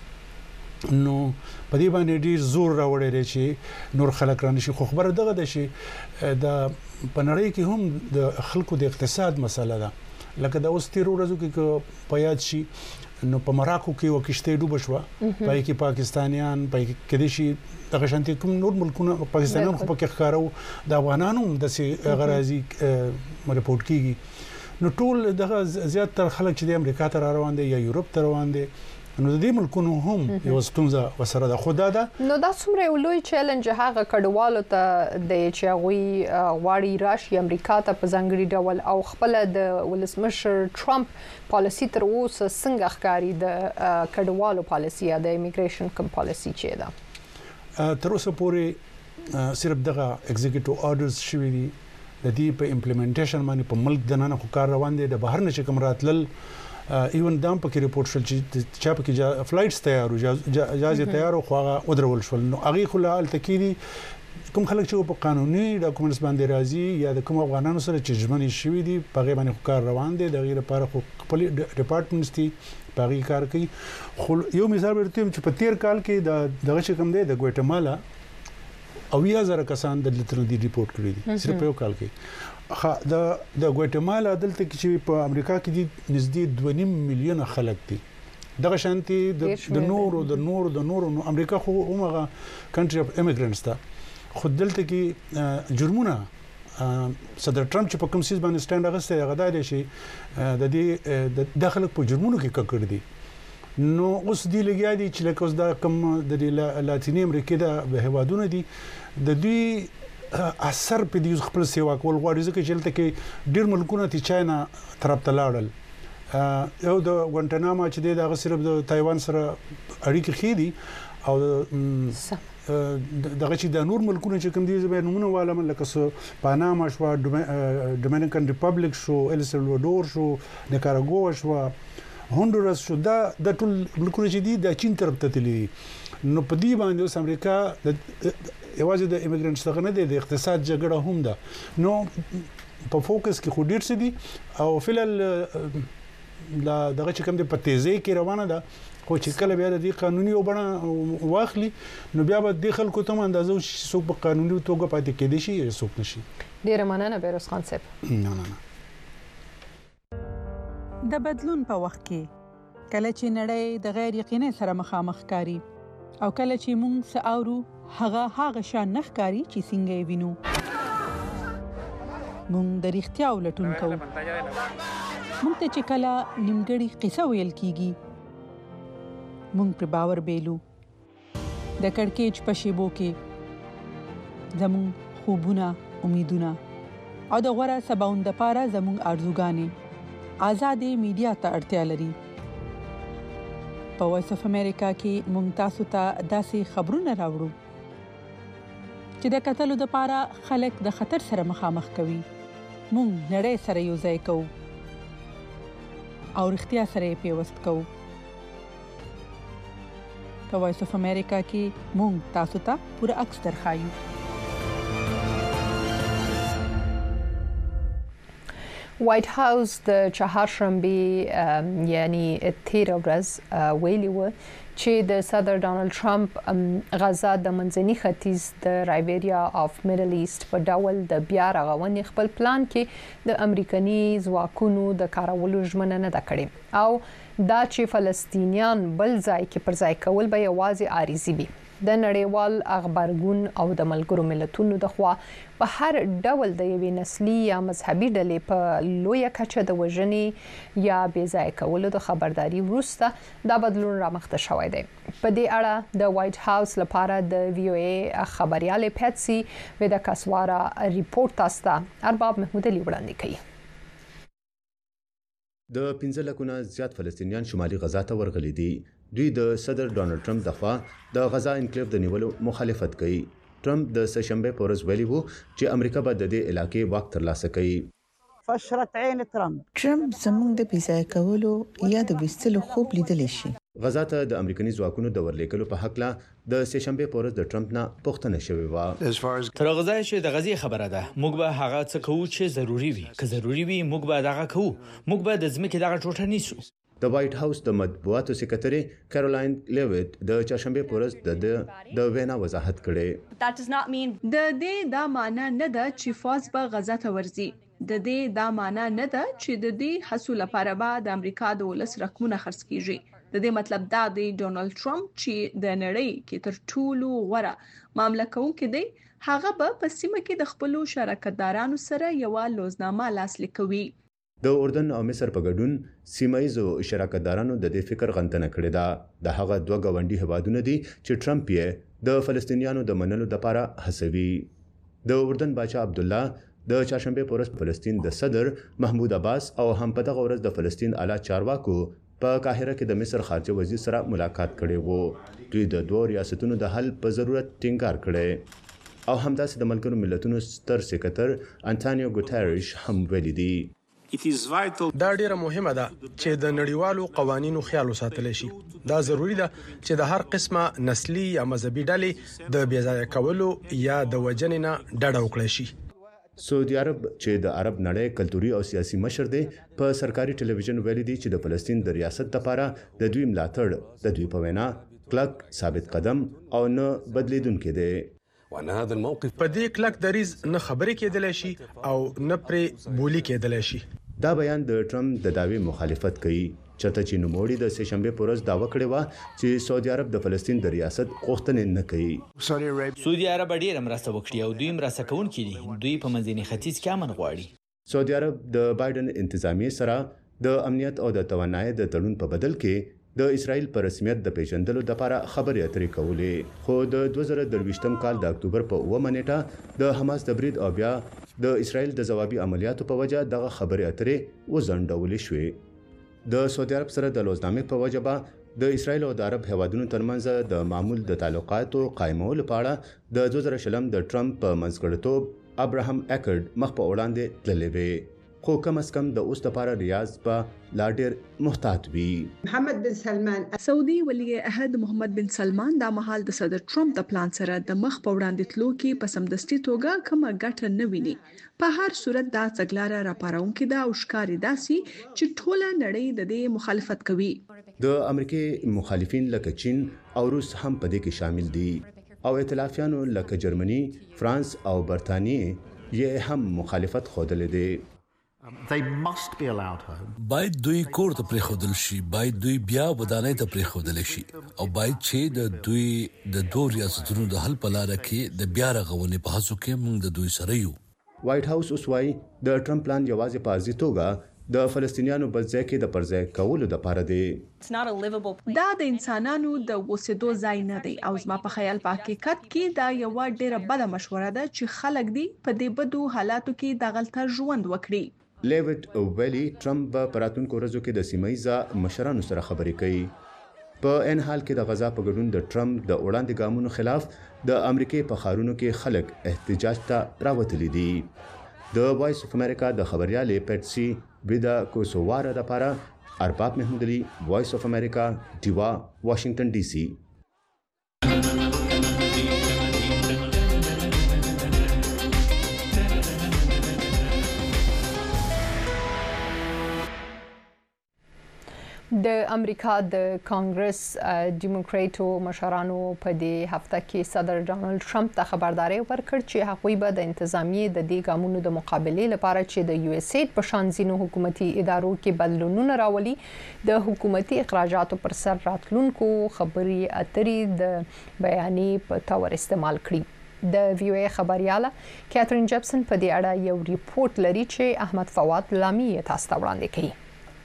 نو په دې باندې ډیر زور راوړی دی چې نور خلک رانه شي. خو خبره دغه ده چې د پنړی کې هم د خلکو د اقتصاد مسله ده لکه د اوس تیر ورځو کې په یاد شي نو په مراکو کې وکشته ډوب شو پای کې پاکستانیان پای کې د شي دغه شانتي کوم نور ملکونه پاکستانیان خو په کې ښکارو د افغانانو د سي غرازي رپورت کیږي نو ټول دغه زیات تر خلک چې د امریکا ته روان دي یا یورپ ته روان دي نو د دې ملکونو هم یو ستونزه وسره ده. خو دا ده نو دا څومره یو لوی چیلنج هغه کډوالو ته د چې هغوی غواړي راشي امریکا ته په ځانګړي ډول او خپل د ولسمشر ټرمپ پالیسي تر اوسه څنګه ښکاري د کډوالو پالیسي یا د ایمیګریشن کوم پالیسي چې ده تر اوسه پورې صرف دغه ایگزیکټیو آرډرز شوي دي د دې په امپلیمنټیشن باندې په ملک دننه خو کار روان دی. د بهر نه چې کوم راتلل ایون دام پکې ریپورت شول چې چا پکې فلایټس تیارو جهاز تیارو خو هغه ودرول شول نو هغه خو له التکیدي کوم خلک چې په قانوني ډاکومنټس باندې راځي یا د کوم افغانانو سره چې ژمنې شوي دي په غي باندې کار روان دي د غیر لپاره خو خپل ډپارټمنټس دي په غي کار کوي خو یو مثال ورته چې په تیر کال کې د دغه چې کوم دی د ګواتیمالا او یا زره کسان د لټر دی ریپورت کړی دي صرف یو کال کې خا د د ګواتیمالا دلته کې په امریکا کې دي نږدې دوه نیم میلیون خلک دي دغه شانتي د نورو د نورو د نورو نو امریکا خو عمره کنټری اف ایمیګرانټس ده خو دلته کې جرمونه صدر ټرمپ چې په کوم سیس باندې سټاند اغسته هغه دی چې د دې د داخله په جرمونو کې ککړ دي نو اوس دی لګیا دي چې لکه اوس دا کوم د لاتینی امریکا د هوادونه دي د دې اثر په دې خپل سیوا کول غواړي ځکه چې دلته کې ډیر ملکونه تی چاینا طرف ته لاړل یو د ګوانټاناما چې د صرف د تایوان سره اړیکې خېدي او دغه چې د نور ملکونو چې کوم دي زبې نمونه والم لکه س پاناما شو ډومینیکن ریپبلیک شو ال سلوادور شو نیکاراګوا شو هونډورس شو دا د ټول ملکونو چې دي د چین طرف ته تللي نو په دې باندې اوس امریکا د یوازې د ایمیګرانټ څخه نه دی د اقتصاد جګړه هم ده نو په فوکس کې خو ډیر څه دي او فلل لا دغه چې کوم د پتیزې کې روانه ده خو چې کله بیا د قانوني وبڼه واخلي نو بیا به د خلکو ته اندازو چې څوک په قانوني توګه پاتې کېدي شي یا څوک نشي. ډیره مننه بیروز خان صاحب. نه نه نه د بدلون په وخت کې کله چې نړۍ د غیر یقیني سره مخامخ کاری او کله چې موږ ساورو هغه هغه شان نخ کاری چې څنګه وینو موږ د اړتیا ولټون کوو موږ ته چې کله نیمګړی قصه ویل کیږي موږ پر باور بیلو د کڑکېچ په شیبو کې زموږ خوبونه امیدونه او د غوړه سباوند لپاره زموږ ارزوګانې آزادې میډیا ته اړتیا لري په وایس اف امریکا کې موږ تاسو ته داسې خبرونه راوړو چې د قتلو لپاره خلک د خطر سره مخامخ کوي موږ نړۍ سره یو ځای کوو او اړتیا سره پیوست کوو په وایس اف امریکا کې مونږ تاسو ته پوره عکس درخایو وایټ هاوس د چهارشنبه یعنی تیر ورځ ویلي و چې د صدر ډانلډ ټرمپ غزا د منځني ختیځ د رایبریا اف میډل ایست په ډول د بیا رغونې خپل پلان کې د امریکایي ځواکونو د کارولو ژمنه نه ده کړې او دا چې فلسطینیان بل ځای کې پر ځای کول به یوازې عارضي وي د نړیوال اخبارګون او د ملګرو ملتونو د خوا په هر ډول د یوې نسلي یا مذهبي ډلې په لویه کچه د وژنې یا بې ځای کولو د خبرداري وروسته دا بدلون رامخته شوی دی په دې اړه د وایټ هاوس لپاره د وی او ای خبريال پیټسي ویداکاسوارا ریپورت تاسو ارباب محمود علي وړاندې کوي د پنځه لکونه زیات فلسطینیان شمالي غزا ته ورغلي دي دوی د صدر ډانلډ ټرمپ دغه د غزا انکلیو د نیولو مخالفت کوي ټرمپ د سهشنبه په ورځ ویلي وو چې امریکا به د دې علاقې واک ترلاسه کوي فشرت عین ترامپ ټرمپ زموږ د بيځای کولو یا د وستلو خوب لیدل شي غزا ته د امریکایي ځواکونو د ورلیکلو په حق لا د سهشنبه په ورځ د ټرمپ نه پوښتنه شوې و تر غزا چې د غزي خبره ده موږ به هغه څه کوو چې ضروری وي که ضروری وي موږ به دغه کوو موږ به د ځمکې دغه ټوټه نیسو د وایټ هاوس د مطبوعاتو سکرټري کیرولاین لیویټ د چهارشنبه په ورځ د د وینا وضاحت کړي د دې دا معنی نه ده چې فوج به غزا ته ورځي د دې دا معنی نه ده چې د دې حصول لپاره به د امریکا د ولس رقمونه خرڅ کیږي د دې مطلب دا دی ډونالد ټرمپ چې د نړۍ کې تر ټولو غوره معاملې کوونکی دی هغه به په سیمه کې د خپل شراکتدارانو سره یو لوزنامه لاسلیک کوي د اردن او مصر په ګډون سیمایزو شراکتدارانو د دې فکر غنټنه کړې ده د هغه دوه غونډي هوادونه دي چې ټرمپ یې د فلسطینیانو د منلو لپاره هڅوي د اردن بادشاہ عبد الله د چهارشنبه په ورځ فلسطین د صدر محمود عباس او هم په دغه ورځ د فلسطین اعلی چارواکو په قاهره کې د مصر خارجه وزیر سره ملاقات کړي وو دوی د دوه ریاستونو د حل په ضرورت ټینګار کړي او همداسې د ملګرو ملتونو ستر سکرټر انټونیو ګوتریش هم ویلي دي دا ډیره مهمه ده چې د نړیوالو قوانینو خیال وساتل شي. دا ضروری ده چې د هر قسمه نسلي یا مذهبي ډلې د بیځایه کولو یا د وجنې نه ډډه وکړي شي. سعودي عرب چې د عرب نړۍ کلتوري او سیاسي مشر دی په سرکاري ټلویزیون ویلي دی چې د فلسطین د ریاست لپاره د دوی ملاتړ د دوی په وینا کلک ثابت قدم او نه بدلیدونکي دی. په دې کلک دریز نه خبرې کېدلی شي او نه پرې بولی کېدلی شي. دا بیان د ټرمپ د دعوی مخالفت کوي. چرته چې نوموړي د سه شنبه پر ورځ داوا کړې و چې سعودي عرب د فلسطین د ریاست غوښتنه نه کوي. سعودي عرب ډېر مرسته وکړي او دوی مرسته کوونکي دي. دوی په منځني ختیځ کې امن غواړي. سعودي عرب د بایدن انتظامیه سره د امنیت او د توانایي د تړون په بدل کې د اسرائیل پر رسمیت د پیژندلو لپاره خبرې اترې کولې. خو د دوه زره درویشتم کال د اکتوبر په اوومه نیټه د حماس د برید او بیا د اسرائیل د ځوابي عملیاتو په وجه دغه خبرې اترې وځنډولې شوې. د سعودي عرب سره د لوزنامې په وجه به د اسرائیل او د عرب هیوادونو ترمنځ د معمول د تعلقاتو قائمولو په اړه د دوه زره شلم د ټرمپ په منځګړیتوب ابراهام اکرډ مخ په وړاندې تللی وی. خو کم از کم د اوس لپاره ریاض په لا ډېر محتاط وي. محمد بن سلمان سعودي ولی عہد محمد بن سلمان دا مهال د صدر ټرمپ د پلان سره د مخ په وړاندې تلو کې په سمدستي توګه کومه ګټه نه ویني. په هر صورت دا څګلاره راپارونکې ده او ښکاري داسي چې ټوله نړۍ د دې مخالفت کوي. د امریکای مخالفین لکه چین او روس هم په دې کې شامل دي او ائتلافیانو لکه جرمني، فرانس او برتانیې یې هم مخالفت خوده دي. باید دوی کور ته پریښودل شي، باید دوی بیا ودانۍ ته پریښودل شي او باید چې د دوی د دوه ریاستونو د حل په لاره کې د بیا رغونې په هڅو کې موږ د دوی سره یو. وایټ هاوس اوس وايي د ټرمپ پلان یوازې په ارزي توګه د فلسطینیانو بل ځای کې د پرځای کولو لپاره دی. دا د انسانانو د اوسېدو ځای نه دی او زما په خیال په حقیقت کې دا یو ډېره بده مشوره ده چې خلک دی په دې بدو حالاتو کې دغلطه ژوند وکړي. لیوټ ویلی ټرمپ په راتلونکو ورځو کې د سیمایي مشرانو سره خبرې کوي. په ان حال کې د غزا په ګډون د ټرمپ د وړاندې ګامونو خلاف د امریکای په ښارونو کې خلک احتجاج ته راوتلي دي. د وایس اف امریکا د خبريالې پټسي بيدا کوسووارا لپاره ارباب محمود علي، وایس اف امریکا، ډیوا، واشنگټن ډي سي. د امریکا د کانګرس ډیموکریټو مشرانو په دې هفته کې صدر ډانلډ ټرمپ ته خبرداري ورکړ چې هغوی به د انتظامیه د دې ګامونو د مقابله لپاره چې د یو اس اید په شان ځینو حکومتي ادارو کې بدلونونه راولي د حکومتي اخراجاتو پر سر راتلونکو خبري اترې د بیانې په تور استعمال کړي. د وی او ای خبرياله کاترین جپسن په دې اړه یو ریپورت لري چې احمد فواد لامی تاسو ته وړاندې کوي.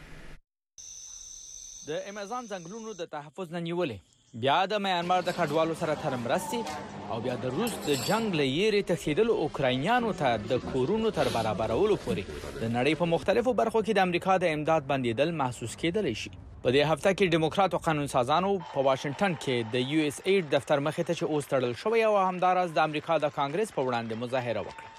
د امازون ځنګلونو د تحفظ نه نیولې، بیا د میانمار د کډوالو سره تر مرستې او بیا د روس د جنگ له یېرې تښتېدلو اوکراینیانو ته د کورونو تر برابرولو پورې د نړۍ په مختلفو برخو کې د امریکا د امداد بندیدل محسوس کېدلی شي. په دې هفته کې ډیموکرات او قانون سازانو په واشنگټن کې د یو اس اید دفتر مخې ته چې اوس تړل شوی او همداراز د امریکا د کانګرس په وړاندې مظاهره وکړه.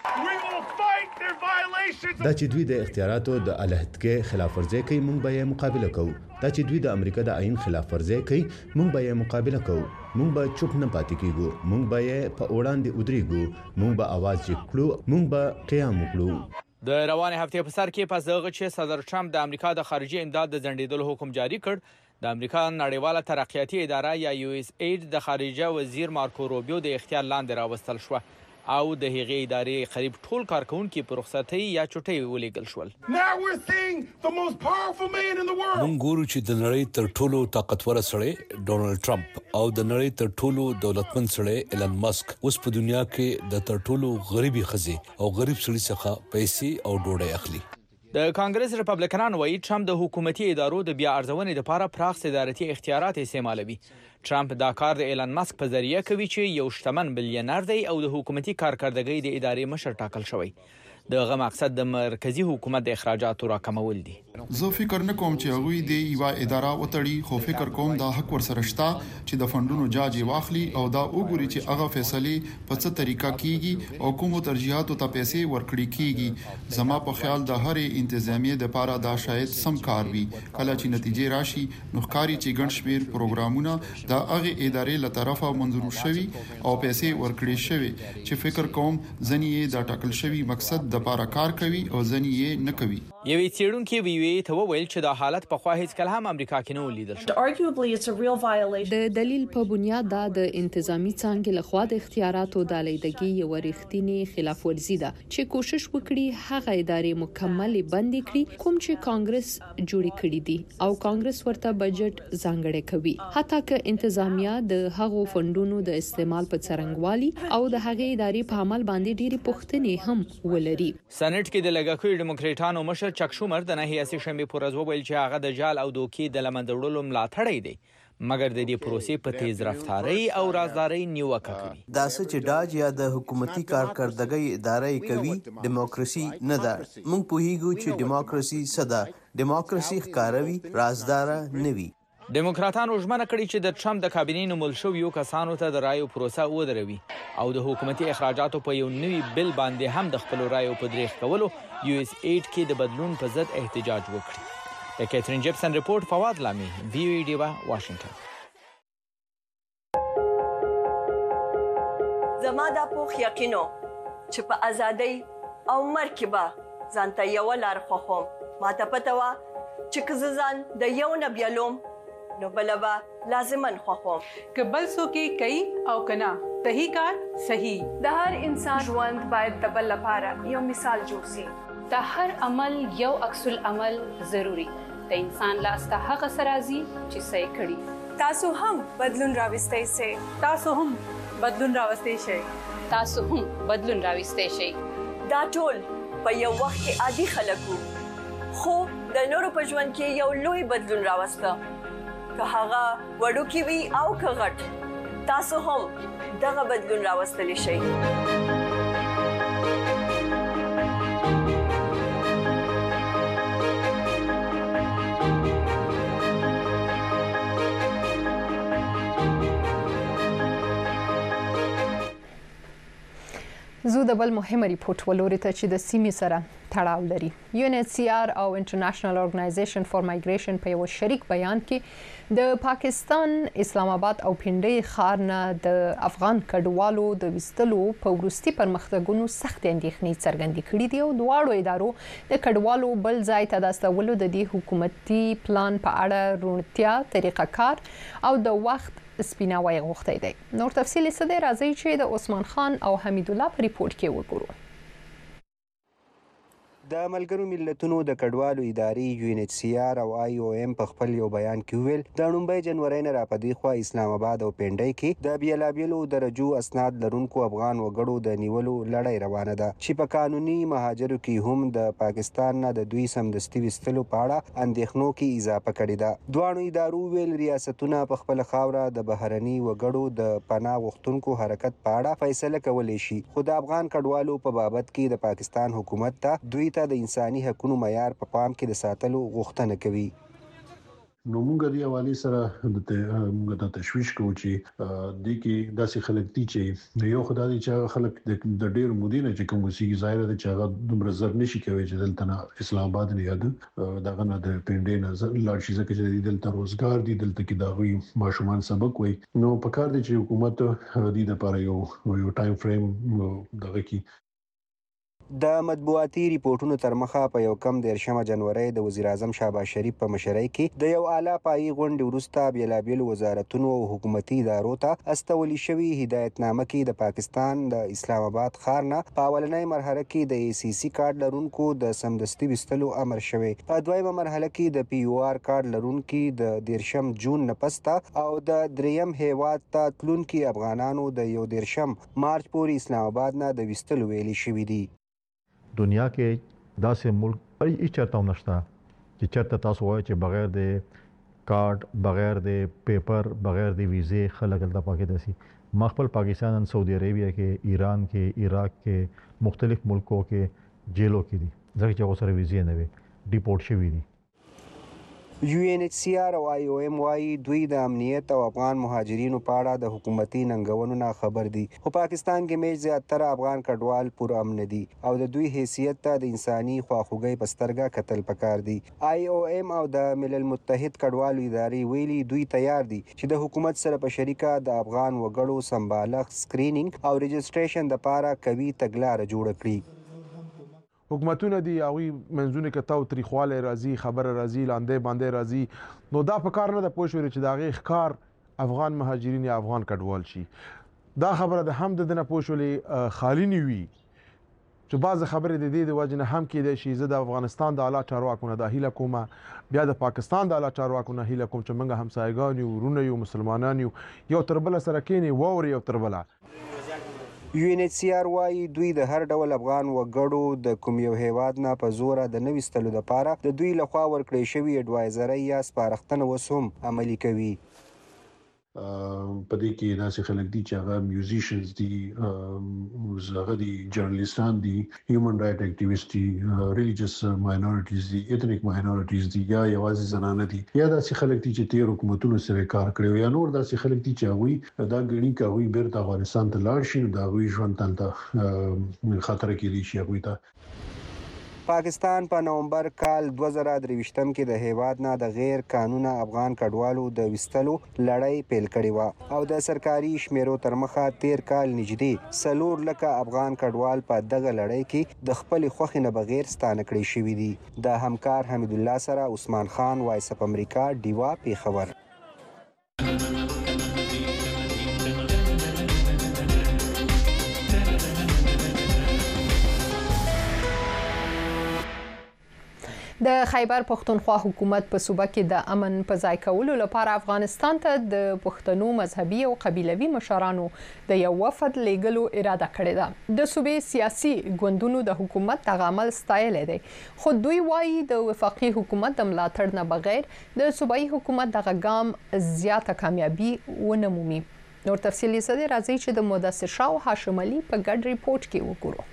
دا چې دوی د اختیاراتو د علیحدګۍ خلاف ورزي کوي، موږ به یې مقابله کوو. دا چې دوی د امریکا د آئین خلاف ورزي کوي، موږ به یې مقابله کوو. موږ به چوپ نه پاتې کیږو، موږ به یې په وړاندې ودرېږو، موږ به आवाज وکړو، موږ به قیام وکړو. د روانې هفتې په سر کې پس دغه چې صدر ټرمپ د امریکا د خارجي امداد د ځنډېدلو حکم جاری کړ، د امریکا نړیواله ترقیاتي اداره یا یو اس اید د خارجه وزیر مارکو روبیو د اختیار لاندې راوستل شو او د هغې ادارې قریب ټول کارکونکي په رخصتۍ یا چټۍ ولیږل شول. موږ ګورو چې د نړۍ تر ټولو طاقتور سړی ډونالد ټرمپ او د نړۍ تر ټولو دولتمن سړی ایلن ماسک اوس په دنیا کې د تر ټولو غریبي ښځې او غریب سړي څخه پیسې او ډوډۍ اخلي. د کانګرس ریپبلیکنانو وایي ټرمپ د حکومتي ادارو د بیا ارزونې لپاره پراخ صدارتي اختیارات استعمالوي. ټرمپ دا کار د ایلن ماسک په ذریعہ کوي چې یو شتمن بلیونر دی او د حکومتي کارکردګۍ د ادارې مشر ټاکل شوی. دغه مقصد د مرکزی حکومت د اخراجاتو راکمول دي. زه فکر نه کوم چې هغوی د یو اداره وتړي، خو فکر کوم دا حق ورسره شته چې د فندونو جاج واخلي او دا وګوري چې هغه فیصله په څه طریقه کیږي او کومو ترجیحاتو ته پیسې ورکړي کیږي. زما په خیال د هرې انتظامیه د پاره دا شاید سم کار وي. کله چې نتیجې راشي نو ښکاري چې ګڼ شمېر پروګرامونه د هغې ادارې له طرفه منظور شوي او پیسې ورکړي شوي چې فکر کوم ځینې یې د ټاکل شوي مقصد د پاره کار کوي او ځینې یې نه کوي. یوې څېړونکې ویوي ته وویل چې دا حالت په خوا هیڅ کله هم امریکا کې نه ولیدل شو. د دلیل په بنیاد دا د انتظامی څانګې لخوا د اختیاراتو د لیدګي یو ریښتینی خلاف ورزي ده چې کوشش وکړي هغه ادارې مکمل بندي کړي کوم چې کانګرس جوړ کړي دي او کانګرس ورته بجټ ځانګړی کوي، حتی که انتظامیه د هغو فندونو د استعمال په څرنګوالي او د هغې ادارې په عمل باندې ډېری پوښتنې هم ولري. سېنات کې د لږکیو ډیموکریټانو مشر چک شومر د نهي اسې شنبې پر ورځ وویل چې هغه د جال او دوکې د لمنځه وړلو ملاتړی دی، مګر د دې پروسې په تیز رفتارۍ او رازدارۍ نیوکه کوي. دا څه چې ډاج یا د حکومتي کارکردګۍ ادارې کوي دیموکراسي نه ده. موږ پوهیږو چې دیموکراسي څه ده. دیموکراسي ښکاروي، رازداره نه وي. ډیموکراتانو ژمنه کړې چې د ټرمپ د کابینې نومول شویو کسانو ته د رایو پروسه ودروي او د حکومتي اخراجاتو په یو نوي بل باندې هم د خپل رایو په دریغ کولو یو اس ایټ کې د بدلون په ضد احتجاج وکړي. د کیترین جیپسن رپورت، فواد لامي، وی او ای ډیوا، واشنگټن. زما دا پوخ یقینو چې په ازادۍ او مرګ کې به ځانته یوه لار خوښوم. ماته پته وه چې که زه ځان د یو نه بیلوم نو بله به لازماً خوښوم. که بل څوک یې کوي او که نه، صحیح کار صحیح. د هر انسان ژوند باید د بل لپاره یو مثال جوړ سي. د هر عمل یو عکس العمل ضروری. د انسان لاس ته هغه څه راځي چې څه یې کړي. تاسو هم بدلون راوستی سئ. تاسو هم بدلون راوستی شئ. تاسو هم بدلون راوستی شئ. دا ټول په یو وخت کې عادي خلک وو، خو د نورو په ژوند کې یو لوی بدلون راوسته. که هغه وړوکی وي او که غټ، تاسو هم دغه بدلون راوستلی شئ. زو د بل مهمه ریپورت ولوري ته چې د سیمې سره تړاو لري. یو ان ایچ سی آر او انټرنیشنل اورګنایزیشن فار مایګریشن په یو شریک بیان کې د پاکستان اسلام آباد او پنډۍ ښار نه د افغان کډوالو د وستلو په وروستي پرمختګونو سخت اندېښنې څرګندې کړې دي او دواړو ادارو د کډوالو بل ځای ته د استولو د دې حکومتي پلان په اړه روڼتیا، طریقه کار او د وخت سپیناوی غوښتی دی. نور تفصیل یې څه دی؟ راځئ چې د عثمان خان او حمید الله په ریپورت کې وګورو. د ملګرو ملتونو د کډوالو ادارې یو ان ایچ سی آر او آی او ایم په خپل یو بیان کې وویل د لومړۍ جنورۍ نه راپدې خوا اسلام آباد او پنډۍ کې د بیلابیلو درجو اسناد لرونکو افغان وګړو د نیولو لړۍ روانه ده چې په قانوني مهاجرو کې هم د پاکستان نه د دوی سمدستي وستلو په اړه اندېښنو کې اضافه کړې ده. دواړو ادارو ویل ریاستونه په خپل خاوره د بهرني وګړو د پناه غوښتونکو حرکت په اړه فیصله کولی شي، خو د افغان کډوالو په بابت کې د پاکستان حکومت ته دوی د انساني حقوقو معیار په پام کې د ساتلو غوښتنه کوي. نو موږ د حوالې سره د موږ د تشویش کوو چې د کې داسې خلک دي چې یو خدای دې چې خلک د ډېر مودینه چې کوم وسیږي ظاهر ده چې هغه دومره زر نشي کوي چې دلته نه اسلام آباد نه یاد دغه نه د پنډۍ نه لاړ شي ځکه چې دلته روزګار دي، دلته کې د هغوی ماشومان سبق وایي. نو پکار دی چې حکومت دې لپاره یو یو ټایم فریم دغه کې د مطبوعاتي ریپورتونو تر مخه په یو کم دیرشمه جنورۍ د وزیر اعظم شهباز شریف په مشرۍ کې د یو اعلی پایي غونډې وروسته بیلابیلو وزارتونو او حکومتي ادارو ته استولي شوي هدایتنامه کې د پاکستان د اسلام آباد ښار نه په اولنۍ مرحله کې د ای سی سی کارت لرونکو د سمدستي وستلو امر شوی. په دویمه مرحله کې د پی یو آر کارت لرونکي د دیرشم جون نه پسته او د دریم هیواد ته تلونکي افغانانو د یو دیرشم مارچ پورې اسلام آباد نه د وستلو ویلي شوي دي. دنیا کې داسې ملک هیڅ چرته نشته چې چرته تاسو وایي چې بغیر د کارت، بغیر د پیپر، بغیر د ویزې خلک دلته پکې داسي. ما خپل پاکستان، سعودي عربیه کې، ایران کې، عراق کې، مختلف ملکو کې جیلو کې دي ځکه چې هغه سره ویزې نه وي ډیپورټ شوي دي. یو ان ایچ سی آر او آی او ایم وايي دوی د امنیت او افغان مهاجرینو په اړه د حکومتي ننګونو نه خبر دي خو پاکستان کې میج زیاتره افغان کډوال پر امن دي او د دوی حیثیت ته د انساني خواخوږۍ په سترګه کتل پکار دي. آی او ایم او د ملل متحد کډوالو ادارې ویلي دوی تیار دي چې د حکومت سره په شریکه د افغان وګړو سمبالغ سکرینینګ او رجسټریشن لپاره قوي تګلارې جوړ کړي. حکومتونه دي هغوی منځونه کې تاو تریخوالی راځي خبره راځي لاندې باندې راځي نو دا په کار نه ده پوه شوې چې د هغې ښکار افغان مهاجرین یا افغان کډوال شي. دا خبره د هم د ده نه پوه شولې خالي نه وي چې بعضې خبرې د دې د وجې نه هم کیدای شي. زه د افغانستان د اعلی چارواکو نه دا هیله کوم بیا د پاکستان د اعلی چارواکو نه هیله کوم چې موږ همسایګان یو ورونه یو مسلمانان یو یو تر بله سره کښېنې واوري یو تر بله. یو ان ایچ سی آر وايي دوی د هر ډول افغان وګړو د کوم یو هیواد نه په زوره د نه ویستلو لپاره د دوی لخوا ورکړی شوي اډوایزرۍ یا سپارښتنه اوس هم عملي کوي. په دې کې داسې خلک دي چې هغه میوزیشنز دي هغه دي جرنالیستان دي هیومن رائټ اکټیویسټ دي ریلیجیس ماینورټیز دي ایتنیک ماینورټیز دي یا یوازې زنانه دي یا داسې خلک دي چې تیر حکومتونو سره کار کړی یا نور داسې خلک دي چې هغوی دا ګڼي که هغوی بیرته افغانستان ته لاړ شي نو د هغوی ژوند هلته خطره کیدای شي هغوی ته. پاکستان په نومبر کال دوه زره درویشتم کې د هیواد نه د غیر قانونه افغان کډوالو د وستلو لړۍ پیل کړې وه او د سرکاري شمیرو تر مخه تیر کال نږدې څلور لکه افغان کډوال په دغه لړۍ کې د خپلې خوښې نه بغیر ستانه کړي شوي دي. د همکار حمید الله سره عثمان خان وایس اف امریکا ډیوا پیښور. د خیبر پښتونخوا حکومت په صوبه کې د امن په ځای کولو لپاره افغانستان ته د پښتنو مذهبي او قبیلوي مشرانو د یو وفد لیږلو اراده کړې ده. د صوبې سیاسي ګوندونو د حکومت دغه عمل ستایلی دی خو دوی وایي د وفاقي حکومت د ملاتړ نه بغیر د صوبایي حکومت دغه ګام زیاته کامیابي ونه مومي. نور تفصیل یې څه دی راځئ چې د مدثر شاه او هاشم علي په ګډ ریپورټ کې وګورو.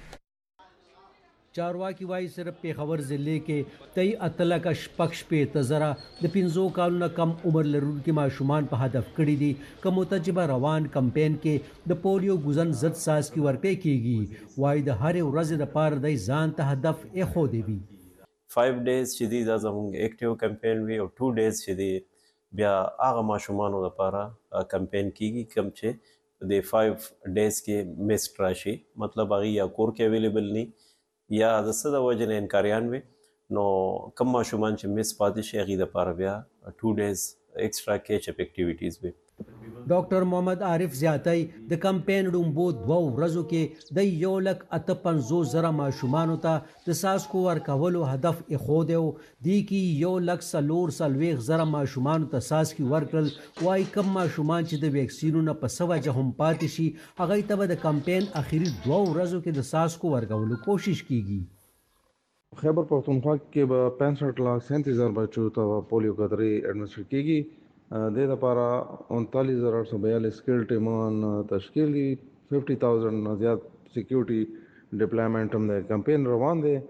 چارواکي وایي صرف پیښور ضلع کې تئی اتله کا شپږ شپېته زره د پنځو کالو نه کم عمر لرونکي ماشومان په هدف کړي دي که متجبه روان کمپین کې د پولیو ګوزن ضد څاڅکي ورکړی کیږي. وایي د هرې ورځې دپاره دی ځان ته هدف ایښودی وي. فایو ډیز چې دي دا زموږ اکټیو کمپین وي او ټو ډیز چې دي بیا هغه ماشومانو لپاره کمپین کیږي کوم چې د فایو ډیز کې مسټ راشي مطلب هغه یا کور کې اویلیبل نه یا د څه د وجې نه انکاریان وي نو کم ماشومان چې مس پاتې شي هغې دپاره بیا ټو ډیز ایکسټرا کیچ اپ اکټیویټیز وي. ډاکټر محمد عارف زیاتی د کمپین ډومبو دوه ورځو کې د یو لک اته پنځوس زره ماشومانو ته د څاڅکو ورکولو هدف ایښودی و. دې کې یو لک څلور څلوېښت زره ماشومانو ته څاڅکي ورکړل. وایي کم ماشومان چې د ویکسینو نه په څه وجه هم پاتې شي هغوی ته به د کمپین اخري دوه ورځو کې د څاڅکو ورکولو کوشش کیږي. خیبر پختونخوا کې به پینسٹھ لاکھ سینتیس ہزار بچوں ته پولیو قطرې ایڈمنسٹر کیږي. د لپاره انتالیس زره آٹھ سو بیالیس سکل ټیمان تشکیل دي ففٹی تھاؤزنڈ نه زیات سکیورټي ډیپلایمنټ هم د کمپین روان دی.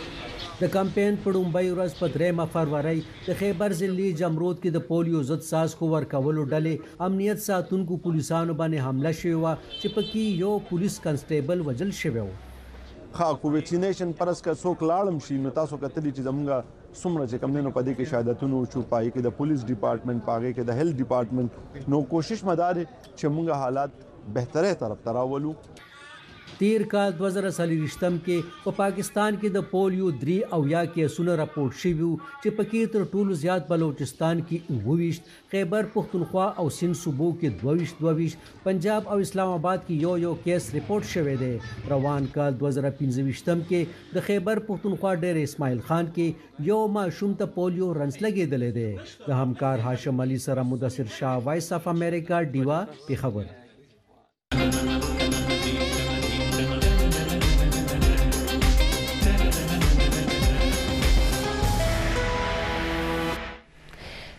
د کمپین په لومړۍ ورځ په درېیمه فروری د خیبر ضلع جمرود کې د پولیو ضد څاڅکو ورکولو ډلې امنیت ساتونکو پولیسانو باندې حمله شوې وه چې پکې یو پولیس کنسټیبل وژل شوی و. ها کو ویکسینیشن پرس کا څوک لاړم شي نو تاسو کتلی چې زمونږ څومره چې کم دینو په دې کې شهادتونو شو پای کې د پولیس ډپارټمنټ پاغه کې د هیلث ډپارټمنټ نو کوشش مدار چې موږ حالات بهتره طرف تراولو. تیر کال دوه زره څلوېښتم کې په پاکستان کې د پولیو درې اویا کیسونه راپورټ شوي وو چې پکې تر ټولو زیات بلوچستان کې اووه ویشت، خیبر پختونخوا او سند صوبو کې دوه ویشت دوه ویشت، پنجاب او اسلام آباد کې یو یو کیس ریپورټ شوی دی. روان کال دوه زره پنځه ویشتم کې د خیبر پختونخوا ډیر اسماعیل خان کې یو ماشوم ته پولیو رنس لګېدلی دی. د همکار هاشم علي سره مدثر شاه، وایس اف امریکا، ډیوا، پیښور.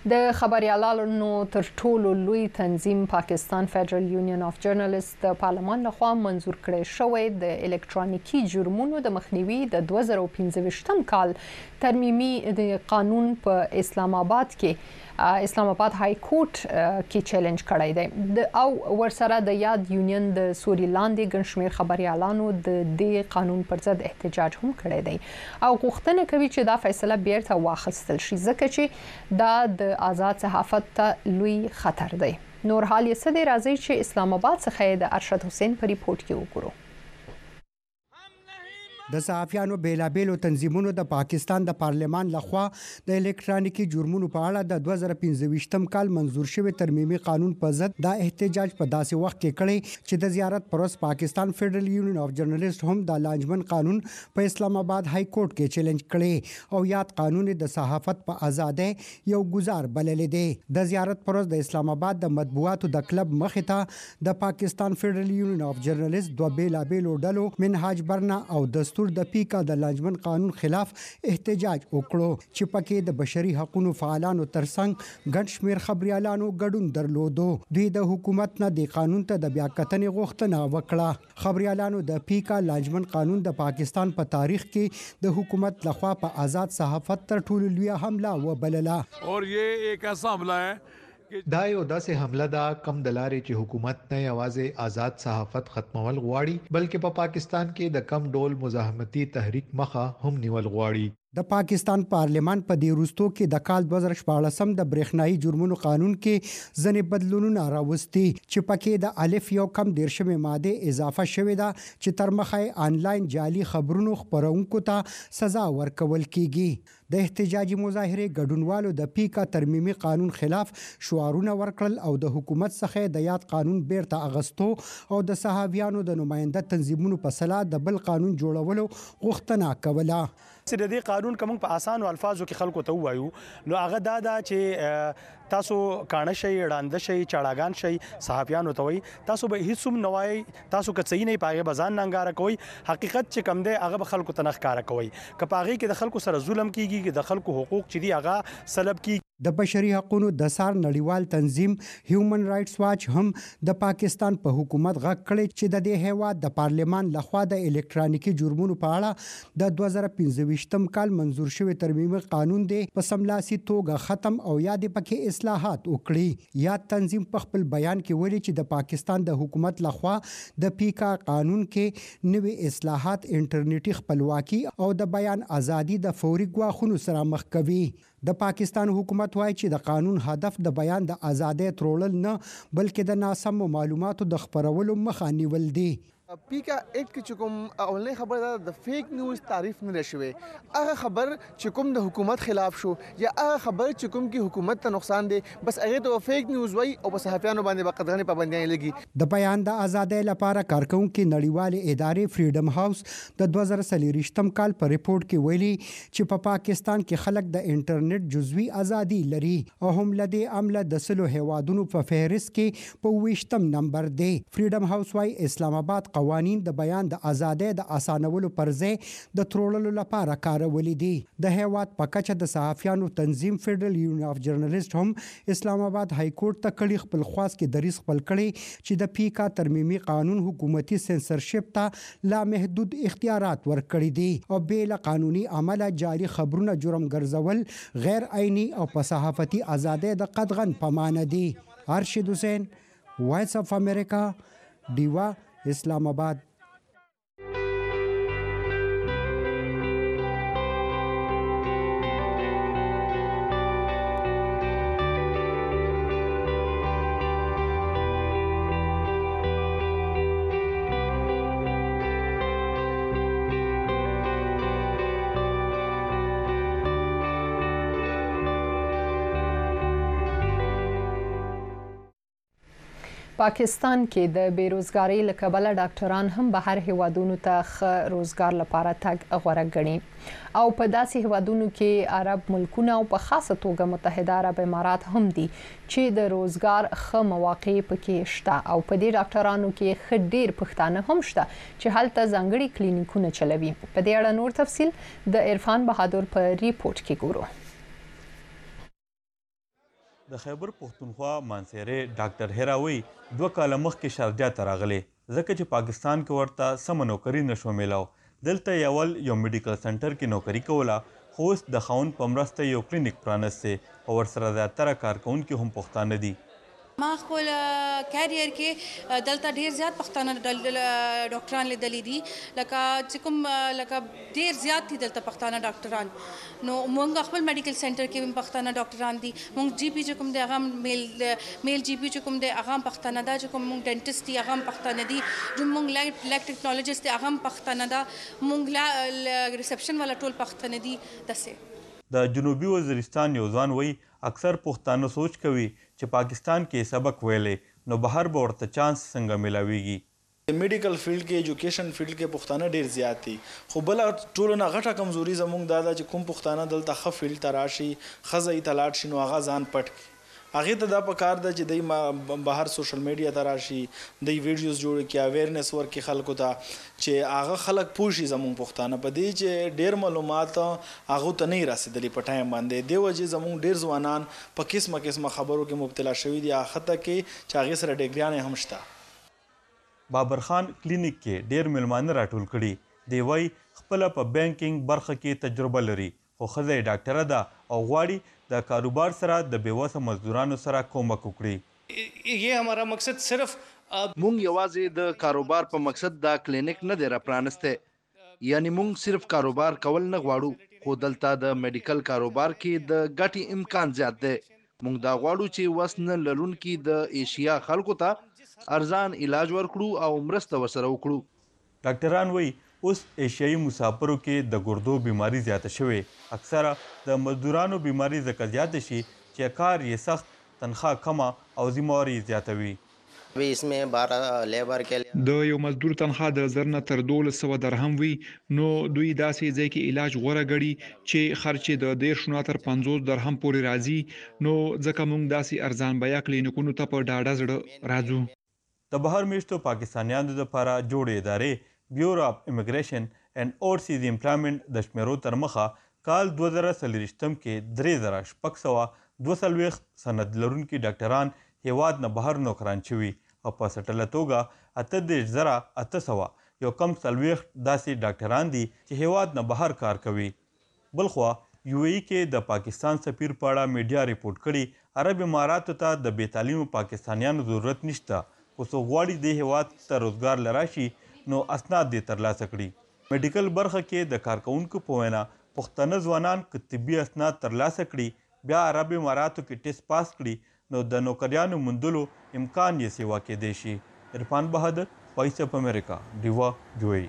د خبريالانو تر ټولو لوی تنظیم پاکستان فدرال یونین اف جرنالست د پارلمان لخوا منزور کړی شوی د الکترونیکی جرمونو د مخنیوي د دوه زره پنځه کال ترمیمي د قانون په اسلام آباد کې اسلام آباد های کورټ کې چیلنج کړی دی او ورسره د یاد یونین د سوري لاندې ګنشمیر خبريالانو د دې قانون پر ضد احتجاج هم کړی دی او غوښتنه کوي چې دا فیصله بیرته واخیستل شي ځکه چې دا د آزاد صحافت ته لوی خطر دی. نور حال یې څه دی راځي چې اسلام آباد څخه د ارشد حسین په ریپورت کې وګورو. د صحافیانو بیلابیلو تنظیمونو د پاکستان د پارلمان لخوا د الکترونیکی جرمونو په اړه د دوه زره پنځه کال منزور شوی ترمیمي قانون په ضد د احتجاج په داسې وخت کې کړی چې د زیارت پروس پاکستان فدرال یونین اف جرنالست هم د لانجمن قانون په اسلام آباد های کورټ کې چیلنج کړی او یاد قانون د صحافت په آزادۍ یو گزار بللی دی. د زیارت پروس د اسلام آباد د مطبوعاتو د کلب مخې ته د پاکستان فدرال یونین اف جرنالست دوه بیلابیلو ډلو منهاج برنا او د د پیکا د لانجمن قانون خلاف احتجاج وکړو چې پکې د بشري حقوقو فعالانو ترڅنګ ګڼ شمېر خبريالانو ګډون درلودو. دوی د حکومت نه د قانون ته د بیا کتنې غوښتنه وکړه. خبريالانو د پیکا لانجمن قانون د پاکستان په پا تاریخ کې د حکومت لخوا په آزاد صحافت تر ټولو لوی حمله وبلله. اور یہ ایک ایسا حملہ ہے دا یو داسې حمله ده کم د لارې چې حکومت نه یوازې آزاد صحافت ختمول غواړي بلکې په پا پاکستان کې د کم ډول مزاحمتي تحریک مخه هم نیول غواړي. د پاکستان پارلمان په دې وروستو کې د کال دوه زره شپاړس د برېښنايي جرمونو قانون کې ځینې بدلونونه راوستي چې پکې د الف یو کم دیرشمې ماده اضافه شوې ده چې تر مخه آنلاین جعلي خبرونو خپرونکو ته سزا ورکول کیږي. د احتجاجي مظاهره ګډونوالو د پیکا ترمیمي قانون خلاف شعارونه ورکړل او د حکومت څخه د یاد قانون بیرته اغستو او د صحافیانو د نماینده تنظیمونو په صلاح د بل قانون جوړولو غوښتنه کوله. چې د دې قانون کوم په اسانو الفاظو کې خلکو ته وایو نو هغه دا ده چې تاسو کانه شي وړاند شي چړاګان شي صحافیانو ته وایي تاسو به هیڅ هم نوای تاسو کڅې نه پاغه بزان ننګاره کوي حقیقت چې کم دی هغه به خلکو ته نخکاره کوي کپاغي کې د خلکو سره ظلم کیږي د خلکو حقوق چې دی هغه سلب کی. د بشري حقوقو د سار نړیوال تنظیم هیومن رائټس واچ هم د پاکستان په حکومت غږ کړی چې د دې هیواد د پارلمان لخوا د الکترونیکی جرمونو په اړه د دوه زره پنځه کال منزور شوی ترمیمي قانون دی په سملاسي توګه ختم او یاد پکې اصلاحات وکړي. یاد تنظیم په خپل بیان کې ویلي چې د پاکستان د حکومت لخوا د پیکا قانون کې نوې اصلاحات انټرنیټي خپلواکي او د بیان ازادي د فوري ګواښونو سره مخ کوي. د پاکستان حکومت وایي چې د قانون هدف د بیان د ازادۍ ترورل نه بلکې د ناسم معلوماتو د خپرولو مخه نیول دي. پیکا ایکټ کې کوم اولنۍ خبر ده د فیک نیوز تعریف نه شوی هغه خبر چې کوم د حکومت خلاف شو یا هغه خبر چې کوم کې حکومت ته نقصان دی بس هغه ته فیک نیوز وای او په صحافیانو باندې په قدرنې پابندیاں لګي. د بیان د ازادۍ لپاره کارکونکو نړیوال ادارې فریډم هاوس د دوه زره څلور کال په ریپورت کې ویلي چې په پا پاکستان کې خلک د انټرنیټ جزوی ازادي لري او هم لدی عمله د سلو هیوادونو په فهرست کې په ویشتم نمبر دی. فریډم هاوس وايي اسلام آباد قوانین د بیان د ازادۍ د اسانولو پر ځای د تروللو لپاره کارولې دي. د هیواد په کچه د صحافیانو تنظیم فدرال یونین اف جرنالست هم اسلام آباد های کورټ ته کړي خپل خواست کې دریځ خپل کړي چې د پیکا ترمیمي قانون حکومتي سنسرشپ ته لا محدود اختیارات ورکړي دي او بل قانوني عمل جاري خبرونه جرم ګرځول غیر عیني او په صحافتي ازادۍ د قدغن پمانه دي. ارشد حسین وایس اف امریکا دیوا اسلام آباد. پاکستان کې د بیروزګاری له کبله ډاکټران هم بهر هیوادونو ته ښه روزګار لپاره تګ غوره ګڼي او په داسې هیوادونو کې عرب ملکونه او په خاصه توګه متحده عرب امارات هم دي چې د روزګار ښه مواقع پکې شته او په دې ډاکټرانو کې ښه ډیر پښتانه هم شته چې هلته ځانګړي کلینیکونه چلوي. په دې اړه نور تفصیل د عرفان بهادر په ریپورت کې ګورو. د خیبر پښتونخوا مانسیری ډاکټر هیراوی دوه کاله مخکې شارجه ته راغلی ځکه چې پاکستان کې ورته سمه نوکري نشو میلاو. دلته یې اول یو میډیکل سنټر کې نوکري کوله خو اوس د خاوند په مرسته یو کلینیک پرانستی او ورسره زیاتره کارکوونکي هم پښتانه دي. ما خپل کیریئر کې دلته ډیر زیات پښتانه ډاکټران لیدلي دي لکه چې کوم لکه ډیر زیات دي دلته پښتانه ډاکټران. نو موږ خپل میډیکل سنټر کې هم پښتانه ډاکټران دي. موږ جی پی چې کوم دی هغه میل میل جی پی چې کوم دی هغه هم پښتانه ده. چې کوم موږ ډینټسټ دي هغه هم پښتانه دي. چې موږ لیک ټیکنالوجیست دي هغه هم پښتانه ده. موږ ریسپشن والا ټول پښتانه دي. داسې د جنوبي وزیرستان یو ځوان وایي اکثر پښتانه سوچ کوي چې پاکستان کې سبق ویلې نو بهر به ورته چانس څنګه میلاویږي. میډیکل فیلډ کې ایجوکیشن فیلډ کې پښتانه ډیر زیات دي خو بل ټولو نه غټه کمزوري زموږ دا ده چې کوم پښتانه دلته ښه فیلډ ته راشي ښه ځای ته لاړ شي نو هغه ځان پټ کړي. هغې ته دا پکار ده چې دی بهر سوشل میډیا ته راشي دی ویډیوز جوړ کړي اویرنس ورکړي خلکو ته چې هغه خلک پوه شي زموږ پښتانه په دې چې ډیر معلومات هغو ته نه رسېدلي په ټایم باندې. دې وجې زموږ ډیر ځوانان په قسمه قسمه خبرو کې مبتلا شوي دي حتی کې چې هغې سره ډګریانې هم شته. بابر خان کلینیک کې ډیر میلمانه راټول کړي. دی وایي خپله په بینکینګ برخه کې تجربه لري خو ښځه یې ډاکټره ده او غواړي د کاروبار سره د بېوسه مزدورانو سره کومک وکړي. یہ ہمارا مقصد صرف مونږ یوازې د کاروبار په مقصد دا کلینیک نه دی راپرانستی یعنی مونږ صرف کاروبار کول نه غواړو خو دلته د میډیکل کاروبار کې د ګټې امکان زیات دی. مونږ دا غواړو چې وس نه لرونکي د ایشیا خلکو ته ارزان علاج ورکړو او مرسته ورسره وکړو. ډاکټران وایي اوس ایشیایي مسافرو کې د ګردو بیماری زیاته شوې. اکثره د مزدورانو بیماری ځکه زیاته شي چې کار یې سخت تنخواه کمه او ذمهواري زیاته وي. د یو مزدور تنخواه د زر نه تر دولس سوه درهم وي نو دوی داسې ځای کې علاج غوره ګڼي چې خرچ د دېرش نه تر پنځوس درهم پورې راځي نو ځکه موږ داسې ارزان بیه کلینیکونو ته په ډاډه زړه راځو. د بهر میشتو پاکستانیانو لپاره جوړې ادارې بیورو اف امیګریشن اینډ اورسیز امپلایمنټ د شمیرو تر مخه کال دوه زره څلوېښتم کې درې زره شپږ سوه دوه څلوېښت سند لرونکي ډاکټران هیواد نه بهر نوکران شوي او په سټله توګه اته دېرش زره اته سوه یو کم څلوېښت داسې ډاکټران دي چې هیواد نه بهر کار کوي. بلخوا یو ای کې د پاکستان سفیر په اړه میډیا ریپورټ کړي عرب اماراتو ته د بې تعلیمو پاکستانیانو ضرورت نشته خو څوک غواړي دې هیواد ته روزګار لراشي نو اسناد دې ترلاسه کړي. میډیکل برخه کې د کارکوونکو په وینا پښتانه ځوانان که طبي اسناد ترلاسه کړي بیا عرب اماراتو کې ټیسټ پاس کړي نو د نوکریانو موندلو امکان یې سیوا کېدی شي. عرفان بهادر، وایس اف امریکا، ډیوا جوئی.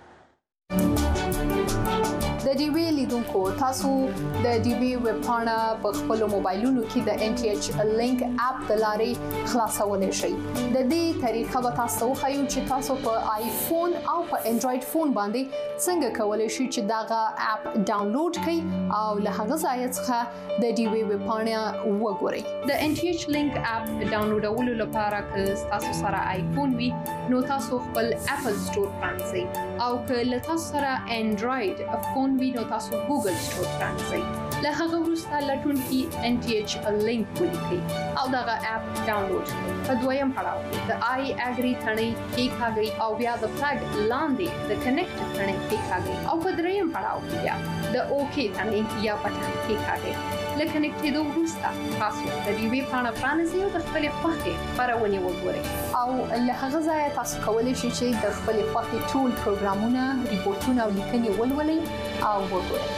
د ډي وی لیدونکو تاسو د ډي وی ویب پاڼه په خپل موبایلونو کې د ان ټي ایچ لینک اپ د لارې خلاصولای شئ. د دې طریقه به تاسو وښایو چې تاسو په آیفون او په انډراید فون باندې څنګه کولای شئ چې داغه اپ ډاونلوډ کړئ او له هغه ځای څخه د ډي وی ویب پاڼه وګورئ. د ان ټي ایچ لینک اپ ډاونلوډولو لپاره که تاسو سره آیفون وي نو تاسو خپل اپل سٹور پرانیزئ او که له تاسو سره انډراید فون وي نو تاسو ګوګل سٹور پرانیزئ. له هغه وروسته لټونکي ان ټي ایچ لینک ولیکئ او دغه اپ ډاونلوډ کړئ. په دویم پړاو کې د آی اګری تڼۍ کېکاږئ او بیا د فلګ لاندې د کنیکټ تڼۍ کېکاږئ او په دریم پړاو کې بیا د اوکې تڼۍ یا بټن کېکاږئ. له کنیکټ کېدو وروسته تاسو د ډي وی پاڼه پرانیزئ او د خپلې خوښې خپرونې وګورئ او له هغه ځایه تاسو کولی شئ چې د خپلې خوښې ټول پروګرامونه، ریپورټونه او لیکنې ولولئ او وګورئ.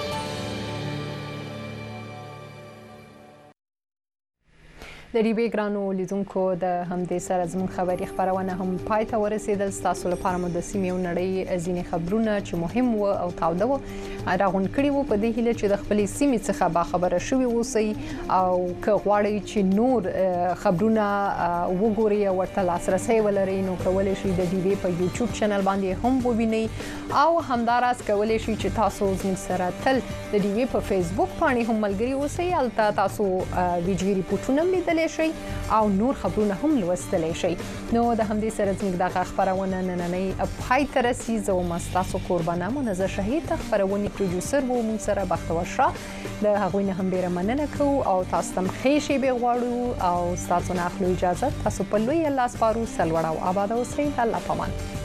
د ډي وی ګرانو لیدونکو د همدې سره زموږ خبري خبرونه هم پای ته ورسېدل. ستاسو لپاره مو د سیمې او نړۍ ځینې خبرونه چې مهم وو او تاوده وو راغونډ کړي وو په دې هیله چې د خپلې سیمې څخه باخبره شوي اوسئ او که غواړئ چې نور خبرونه وګورئ او ورته لاسرسی ولرئ نو کولی شئ د ډي وی په یوټیوب چینل باندې هم ووینئ او همداراز کولی شئ چې تاسو زموږ سره تل د ډي وی په فیسبوک باندې هم ملګري اوسئ. هلته تاسو ویډیو ریپورټونه هم لیدلی شئ او نور خبرونه هم لوستلی شئ. نو د همدې سره زموږ دغه خپرونه نننۍ پای ته رسي. زه وم ستاسو قربانه منزه شهید. خپرونې پروډوسر وو مون سره بختور شاه د هغوی نه هم ډیره مننه کوو او تاسو تم ښې شیبې غواړو او تاسو نه اخلو اجازه تاسو په لوی الله سپارو سلوړه او آباد اوسئ الله پامان